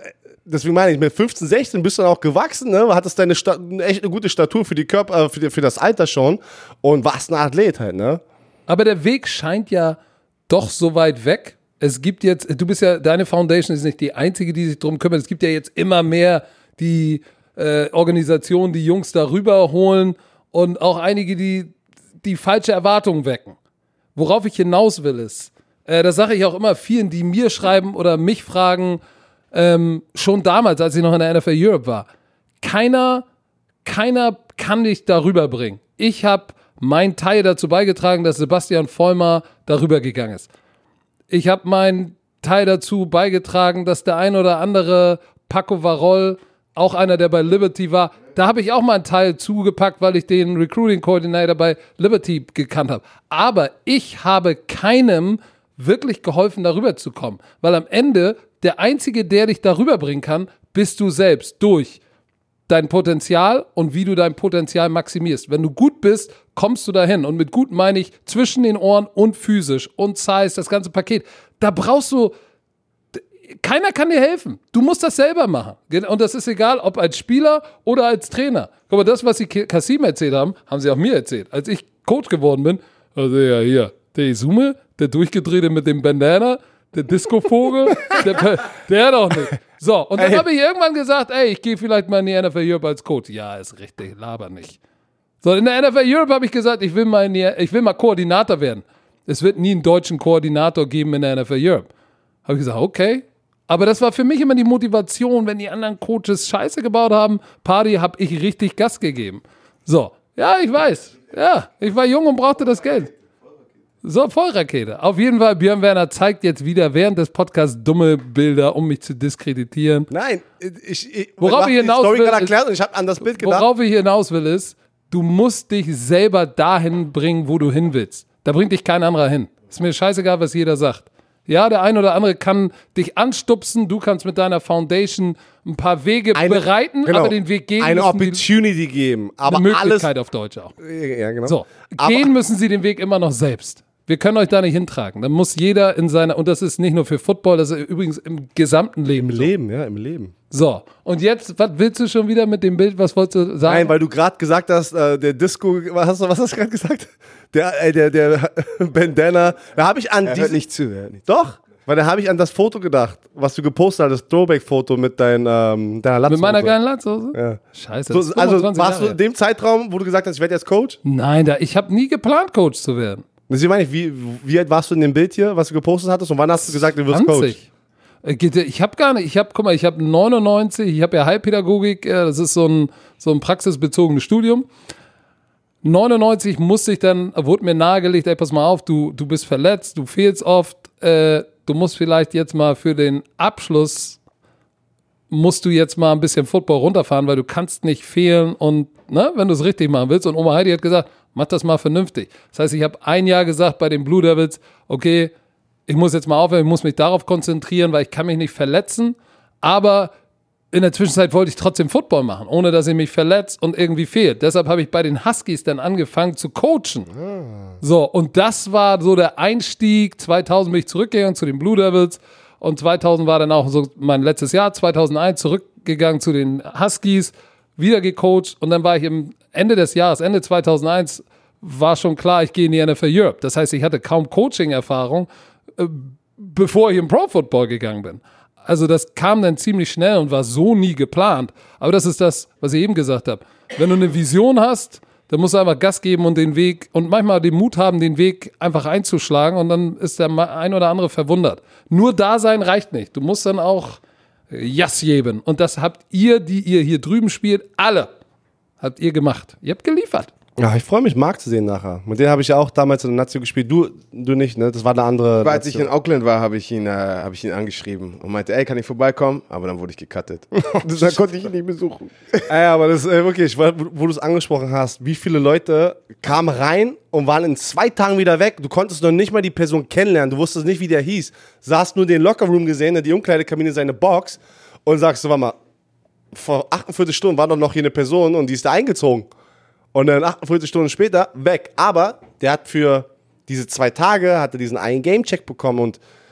deswegen meine ich, mit 15, 16 bist du dann auch gewachsen, ne? Hattest echt eine gute Statur für die Körper, für das Alter schon und warst ein Athlet halt, ne?
Aber der Weg scheint ja doch so weit weg. Es gibt jetzt, deine Foundation ist nicht die einzige, die sich darum kümmert. Es gibt ja jetzt immer mehr die Organisationen, die Jungs darüber holen und auch einige, die falsche Erwartungen wecken. Worauf ich hinaus will ist, das sage ich auch immer vielen, die mir schreiben oder mich fragen, schon damals, als ich noch in der NFL Europe war, keiner kann dich darüber bringen. Ich habe meinen Teil dazu beigetragen, dass Sebastian Vollmer darüber gegangen ist. Ich habe meinen Teil dazu beigetragen, dass der ein oder andere Paco Varol, auch einer, der bei Liberty war, da habe ich auch mal einen Teil zugepackt, weil ich den Recruiting Coordinator bei Liberty gekannt habe. Aber ich habe keinem wirklich geholfen, darüber zu kommen. Weil am Ende der Einzige, der dich darüber bringen kann, bist du selbst durch dein Potenzial und wie du dein Potenzial maximierst. Wenn du gut bist, kommst du dahin. Und mit gut meine ich zwischen den Ohren und physisch und Size, das ganze Paket. Da brauchst du, keiner kann dir helfen. Du musst das selber machen. Und das ist egal, ob als Spieler oder als Trainer. Guck mal, das, was sie Kasim erzählt haben sie auch mir erzählt. Als ich Coach geworden bin, also ja, hier, der Isume, der Durchgedrehte mit dem Bandana, der Disco-Vogel, der doch nicht. So, und dann habe ich irgendwann gesagt, ich gehe vielleicht mal in die NFL Europe als Coach. Ja, ist richtig, laber nicht. So, in der NFL Europe habe ich gesagt, ich will mal Koordinator werden. Es wird nie einen deutschen Koordinator geben in der NFL Europe. Habe ich gesagt, okay. Aber das war für mich immer die Motivation, wenn die anderen Coaches Scheiße gebaut haben, Party, habe ich richtig Gas gegeben. So, ja, ich weiß. Ja, ich war jung und brauchte das Geld. So, Vollrakete. Auf jeden Fall, Björn Werner zeigt jetzt wieder während des Podcasts dumme Bilder, um mich zu diskreditieren.
Nein,
worauf ich hinaus will,
erklärt und ich habe an das Bild gedacht.
Worauf ich hinaus will, ist, du musst dich selber dahin bringen, wo du hin willst. Da bringt dich kein anderer hin. Ist mir scheißegal, was jeder sagt. Ja, der ein oder andere kann dich anstupsen, du kannst mit deiner Foundation ein paar Wege bereiten, genau, aber den Weg gehen
eine Opportunity geben. Aber
eine Möglichkeit auf Deutsch auch.
Ja, genau.
So, gehen müssen sie den Weg immer noch selbst. Wir können euch da nicht hintragen. Da muss jeder in seiner, und das ist nicht nur für Football, das ist übrigens im gesamten Leben.
Im Leben.
So, und jetzt, was willst du schon wieder mit dem Bild, was wolltest du sagen?
Nein, weil du gerade gesagt hast, der Disco, was hast du gerade gesagt? Der Bandana, da habe ich an
hört nicht zu.
Doch, weil da habe ich an das Foto gedacht, was du gepostet hast, das Throwback-Foto mit deiner Latzhose.
Mit meiner geilen Latzhose?
Ja.
Scheiße.
So, also warst du in dem Zeitraum, wo du gesagt hast, ich werde jetzt Coach?
Nein, ich habe nie geplant, Coach zu werden.
Deswegen meine ich, wie alt warst du in dem Bild hier, was du gepostet hattest, und wann hast du gesagt, du wirst
20.
Coach?
Ich habe gar nicht, guck mal, ich habe 99, ich habe ja Heilpädagogik, das ist so ein praxisbezogenes Studium. 99 wurde mir nahegelegt, pass mal auf, du bist verletzt, du fehlst oft, du musst vielleicht jetzt mal für den Abschluss, musst du jetzt mal ein bisschen Football runterfahren, weil du kannst nicht fehlen und, ne, wenn du es richtig machen willst. Und Oma Heidi hat gesagt, mach das mal vernünftig. Das heißt, ich habe ein Jahr gesagt bei den Blue Devils, okay, ich muss jetzt mal aufhören, ich muss mich darauf konzentrieren, weil ich kann mich nicht verletzen, aber in der Zwischenzeit wollte ich trotzdem Football machen, ohne dass ich mich verletzt und irgendwie fehlt. Deshalb habe ich bei den Huskies dann angefangen zu coachen. So, und das war so der Einstieg. 2000 bin ich zurückgegangen zu den Blue Devils und 2000 war dann auch so mein letztes Jahr, 2001 zurückgegangen zu den Huskies, wieder gecoacht und dann war ich Ende des Jahres, Ende 2001, war schon klar, ich gehe in die NFL Europe. Das heißt, ich hatte kaum Coaching-Erfahrung, bevor ich im Pro-Football gegangen bin. Also das kam dann ziemlich schnell und war so nie geplant. Aber das ist das, was ich eben gesagt habe. Wenn du eine Vision hast, dann musst du einfach Gas geben und den Weg und manchmal den Mut haben, den Weg einfach einzuschlagen und dann ist der ein oder andere verwundert. Nur da sein reicht nicht. Du musst dann auch Jas geben. Und das habt ihr, die ihr hier drüben spielt, alle habt ihr gemacht. Ihr habt geliefert.
Ja, ich freue mich, Marc zu sehen nachher. Mit dem habe ich ja auch damals in der Nazio gespielt. Du nicht, ne? Das war eine andere.
Aber als ich in Auckland war, habe ich ihn angeschrieben und meinte, kann ich vorbeikommen? Aber dann wurde ich gecuttet. Dann konnte ich ihn nicht besuchen.
Ja, aber das ist wirklich, wo du es angesprochen hast, wie viele Leute kamen rein und waren in 2 Tagen wieder weg. Du konntest noch nicht mal die Person kennenlernen. Du wusstest nicht, wie der hieß. Saßt nur den Lockerroom gesehen, die Umkleidekabine, seine Box und sagst so, warte mal, vor 48 Stunden war doch noch hier eine Person und die ist da eingezogen. Und dann 48 Stunden später weg. Aber der hat für diese 2 Tage, hatte diesen einen Gamecheck bekommen und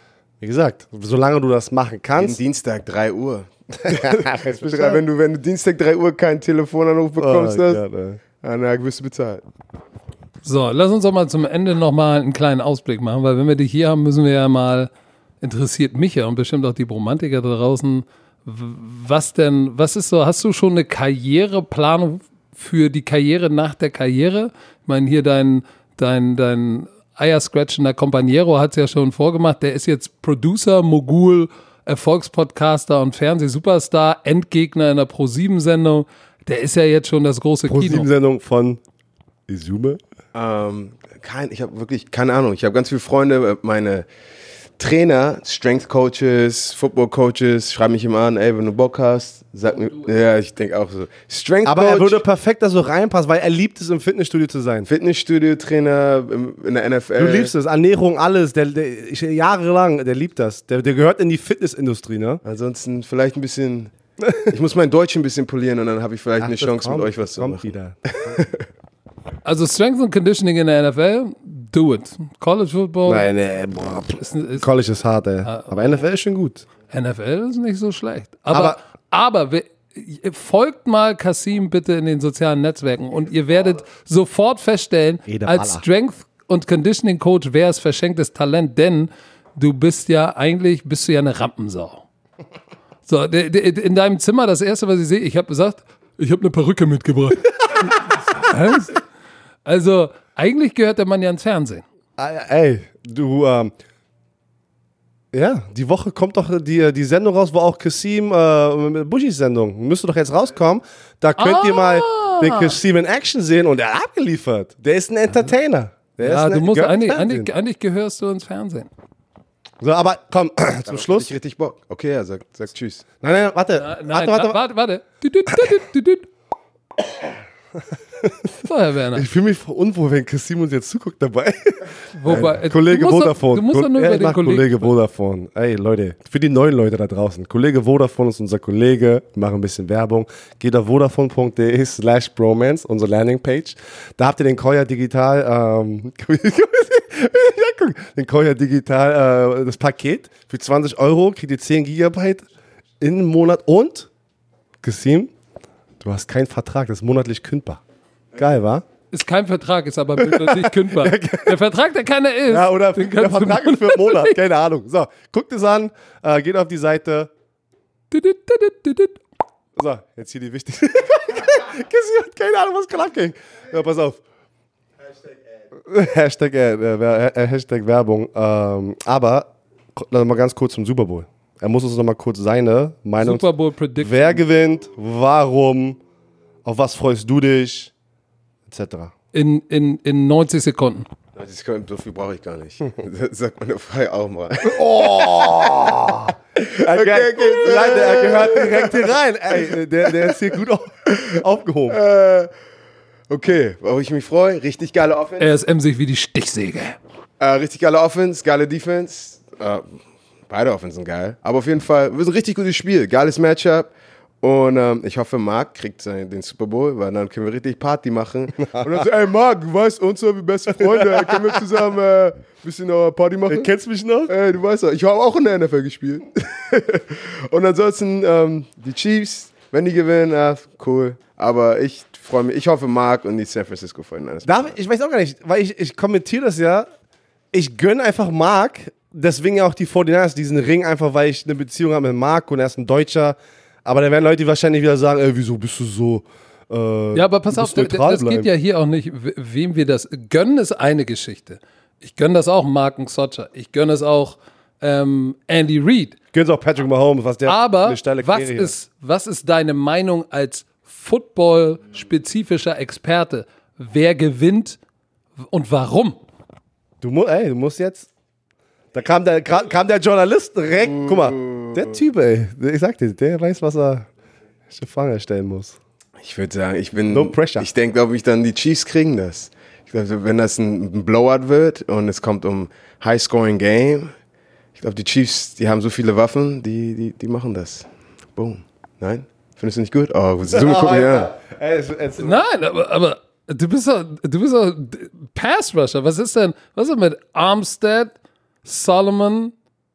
Wie gesagt, solange du das machen
Jeden
kannst.
Dienstag 3 Uhr. wenn du Dienstag 3 Uhr keinen Telefonanruf bekommst, dann wirst du bezahlt.
So, lass uns doch mal zum Ende nochmal einen kleinen Ausblick machen, weil wenn wir dich hier haben, müssen wir ja mal, interessiert mich ja und bestimmt auch die Bromantiker da draußen, was ist so, hast du schon eine Karriereplanung für die Karriere nach der Karriere? Ich meine, hier dein Eierscratchender Companiero hat es ja schon vorgemacht, der ist jetzt Producer, Mogul, Erfolgspodcaster und Fernsehsuperstar, Endgegner in der Pro7-Sendung. Der ist ja jetzt schon das große Kino.
Pro7-Sendung von Izume?
Ich habe wirklich keine Ahnung. Ich habe ganz viele Freunde, meine Trainer, Strength Coaches, Football Coaches, schreiben mich immer an, ey, wenn du Bock hast, sag mir. Ja, ich denke auch so. Strength
Aber
Coach,
er würde perfekt da so reinpassen, weil er liebt es, im Fitnessstudio zu sein.
Fitnessstudio-Trainer in der NFL.
Du liebst es, Ernährung, alles. Jahrelang, der liebt das. Der gehört in die Fitnessindustrie, ne?
Ansonsten vielleicht ein bisschen. Ich muss mein Deutsch ein bisschen polieren und dann habe ich vielleicht eine Chance, mit euch was zu machen.
Wieder.
Also Strength and Conditioning in der NFL, do it. College Football.
Nein, College ist hart, ey. Aber NFL ist schon gut.
NFL ist nicht so schlecht. Aber folgt mal Kasim bitte in den sozialen Netzwerken und ihr werdet sofort feststellen, als Strength- und Conditioning Coach wäre es verschenktes Talent, denn du bist ja eine Rampensau. So, in deinem Zimmer, das erste, was ich sehe, ich habe gesagt, ich habe eine Perücke mitgebracht. Was? Also, eigentlich gehört der Mann ja ins Fernsehen.
Ey, du, ja, die Woche kommt doch die Sendung raus, wo auch Kasim, Bushis Sendung, müsste doch jetzt rauskommen. Da könnt ihr mal den Kasim in Action sehen und er hat abgeliefert. Der ist ein Entertainer.
Eigentlich gehörst du ins Fernsehen.
So, aber komm, zum Schluss.
Ich richtig Bock. Okay, ja, sag tschüss.
Nein, warte.
Warte. So, Herr Werner.
Ich fühle mich unwohl, wenn Kasim uns jetzt zuguckt dabei.
Wobei,
Kollege Vodafone.
Du musst doch nur über den
Kollege Vodafone. Ey, Leute, für die neuen Leute da draußen. Kollege Vodafone ist unser Kollege. Wir machen ein bisschen Werbung. Geht auf vodafone.de/bromance, unsere Landingpage. Da habt ihr den Koya Digital, das Paket. Für 20 € kriegt ihr 10 GB im Monat und, Kasim, du hast keinen Vertrag, das ist monatlich kündbar. Geil, wa?
Ist kein Vertrag, ist aber nicht kündbar. Der Vertrag, der keiner ist.
Ja, oder der Vertrag ist für einen Monat, keine Ahnung. So, guckt es an, geht auf die Seite. So, jetzt hier die wichtigste. Kassim hat keine Ahnung, was gerade abging. Ja, pass auf. Hashtag Werbung. Aber, noch mal ganz kurz zum Super Bowl. Er muss uns noch mal kurz seine Meinung.
Super Bowl Prediction.
Wer gewinnt? Warum? Auf was freust du dich? Etc.
In 90 Sekunden.
90 Sekunden, so viel brauche ich gar nicht. Das sagt meine Frau auch mal.
Oh! Er gehört direkt hier rein. Ey, der ist hier gut aufgehoben.
Okay, worauf ich mich freue, richtig geile Offense.
Er ist emsig wie die Stichsäge.
Richtig geile Offense, geile Defense. Beide Offense sind geil. Aber auf jeden Fall, wird ein richtig gutes Spiel. Geiles Matchup. Und ich hoffe, Marc kriegt den Super Bowl, weil dann können wir richtig Party machen. Und dann so, ey Marc, du weißt, uns sind wir beste Freunde. Können wir zusammen ein bisschen Party machen?
Kennst du mich noch?
Ey, du weißt doch, ich habe auch in der NFL gespielt. Und ansonsten die Chiefs, wenn die gewinnen, cool. Aber ich freue mich, ich hoffe Marc und die San Francisco 49ers.
Ich weiß auch gar nicht, weil ich kommentiere das ja. Ich gönne einfach Marc, deswegen ja auch die 49ers, diesen Ring, einfach weil ich eine Beziehung habe mit Marc und er ist ein Deutscher. Aber da werden Leute wahrscheinlich wieder sagen, ey, wieso bist du so
ja, aber pass auf, das geht ja hier auch nicht, wem wir das gönnen, ist eine Geschichte. Ich gönne das auch Mark Socha. Ich gönne es auch Andy Reid.
Ich gönne es auch Patrick Mahomes, was der
aber
eine steile Karriere hat.
Was ist deine Meinung als Football-spezifischer Experte? Wer gewinnt und warum?
Du musst jetzt. Da kam der Journalist direkt. Guck mal, der Typ, ey. Ich sag dir, der weiß, was er Frage stellen muss.
Ich würde sagen,
no pressure.
Ich denke, glaube ich, dann die Chiefs kriegen das. Ich glaube, wenn das ein Blowout wird und es kommt um High-Scoring-Game, ich glaube, die Chiefs, die haben so viele Waffen, die machen das. Boom. Nein? Findest du nicht gut? Oh, Zoom, guck mir an.
Nein, aber du bist doch Pass-Rusher. Was ist denn mit Armstead, Solomon,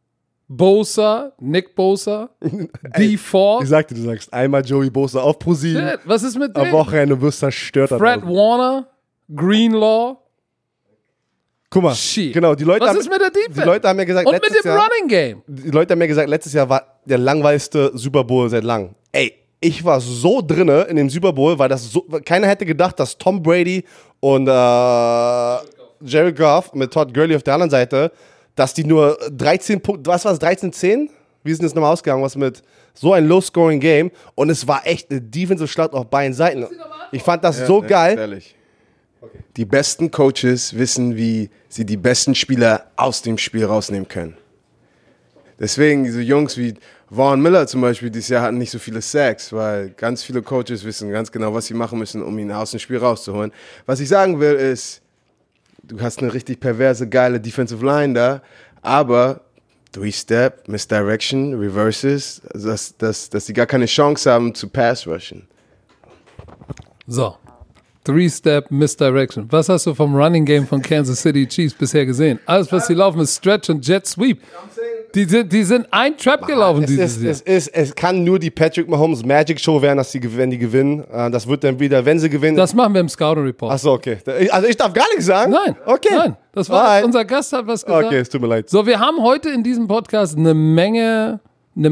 Bosa, Nick Bosa, D4.
Ich sagte, du sagst einmal Joey Bosa auf ProSieben.
Shit, was ist mit
Am
dem?
Wochenende du wirst zerstört.
Fred Warner, Greenlaw.
Guck mal,
Shit.
genau, die Leute
Was
haben,
ist mit der Defense?
die Leute haben ja gesagt,
Und mit
letztes
dem
Jahr,
Running Game.
die Leute haben mir gesagt, letztes Jahr war der langweiligste Super Bowl seit langem. Ey, ich war so drinne in dem Super Bowl, weil das so, keiner hätte gedacht, dass Tom Brady und Jared Goff mit Todd Gurley auf der anderen Seite, dass die nur 13 Punkte, was war es, 13-10? Wie ist denn das nochmal ausgegangen? Was mit so ein Low-Scoring-Game? Und es war echt eine Defensive-Schlacht auf beiden Seiten. Ich fand das so geil.
Ehrlich. Die besten Coaches wissen, wie sie die besten Spieler aus dem Spiel rausnehmen können. Deswegen, so Jungs wie Vaughn Miller zum Beispiel dieses Jahr hatten nicht so viele Sacks, weil ganz viele Coaches wissen ganz genau, was sie machen müssen, um ihn aus dem Spiel rauszuholen. Was ich sagen will ist, du hast eine richtig perverse, geile Defensive Line da, aber Three-Step, Misdirection, Reverses, dass sie gar keine Chance haben zu Pass-Rushen.
So. Three-Step, Misdirection. Was hast du vom Running Game von Kansas City Chiefs bisher gesehen? Alles, was sie laufen, ist Stretch und Jet Sweep. Die sind ein Trap gelaufen dieses Jahr.
Es kann nur die Patrick Mahomes Magic Show werden, wenn die gewinnen. Das wird dann wieder, wenn sie gewinnen.
Das machen wir im Scouting Report.
Achso, okay. Also ich darf gar nichts sagen?
Nein.
Okay.
Nein. Das war,
Alright.
unser Gast hat was gesagt.
Okay, es tut mir leid.
So, wir haben heute in diesem Podcast eine Menge,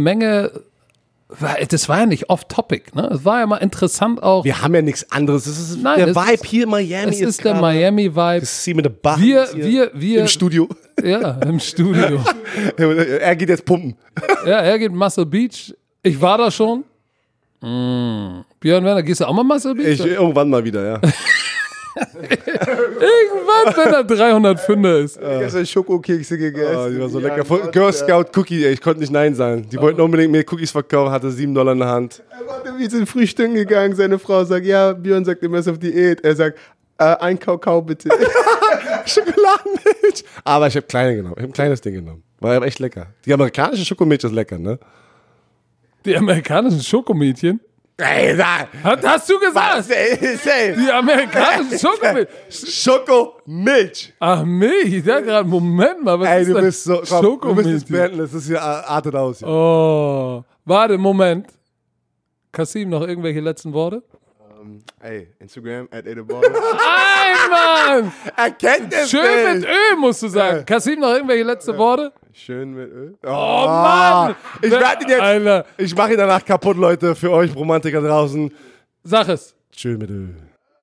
das war ja nicht off-topic, ne? Es war ja mal interessant auch.
Wir haben ja nichts anderes. Das ist
Nein,
der
es
Vibe
ist-
hier in Miami.
Es ist der Miami-Vibe.
Das ist mit der Bar.
Wir,
Im Studio.
ja, im Studio.
Er geht jetzt pumpen.
Ja, er geht Muscle Beach. Ich war da schon. Björn Werner, gehst du auch mal Muscle Beach?
Irgendwann mal wieder, ja.
Irgendwann, wenn er 305 ist.
Gestern Schokokekse gegessen.
Oh, die war so lecker. Girl Scout Cookie, ey, ich konnte nicht Nein sagen. Die wollten unbedingt mir Cookies verkaufen, hatte $7 in der Hand.
Er war wie zum Frühstücken gegangen. Seine Frau sagt, ja, Björn sagt, er ist auf Diät. Er sagt, ein Kakao bitte.
Schokoladenmilch. Aber ich habe kleine genommen. Ich habe ein kleines Ding genommen. War aber echt lecker. Die amerikanische Schokomilch ist lecker, ne?
Die amerikanischen Schokomädchen.
Ey, nein.
Hast du gesagt? Die amerikanischen Schokomilch.
Schokomilch.
Ach, Milch. Ich dachte gerade, Moment mal, was
Ey,
ist
du
denn
bist so. Komm, du
Schokomilch?
musst es beenden. Das ist hier artet aus. Hier.
Oh. Warte, Moment. Kasim, noch irgendwelche letzten Worte?
Ey, Instagram, @edeball.
Nein, Mann!
Erkennt es
Schön mit Ö, musst du sagen. Kasim, noch irgendwelche letzte Worte?
Schön mit Öl.
Oh, Mann!
Ich werde ihn jetzt.
Alter,
Ich mache ihn danach kaputt, Leute. Für euch Romantiker draußen.
sag es.
Schön mit Öl.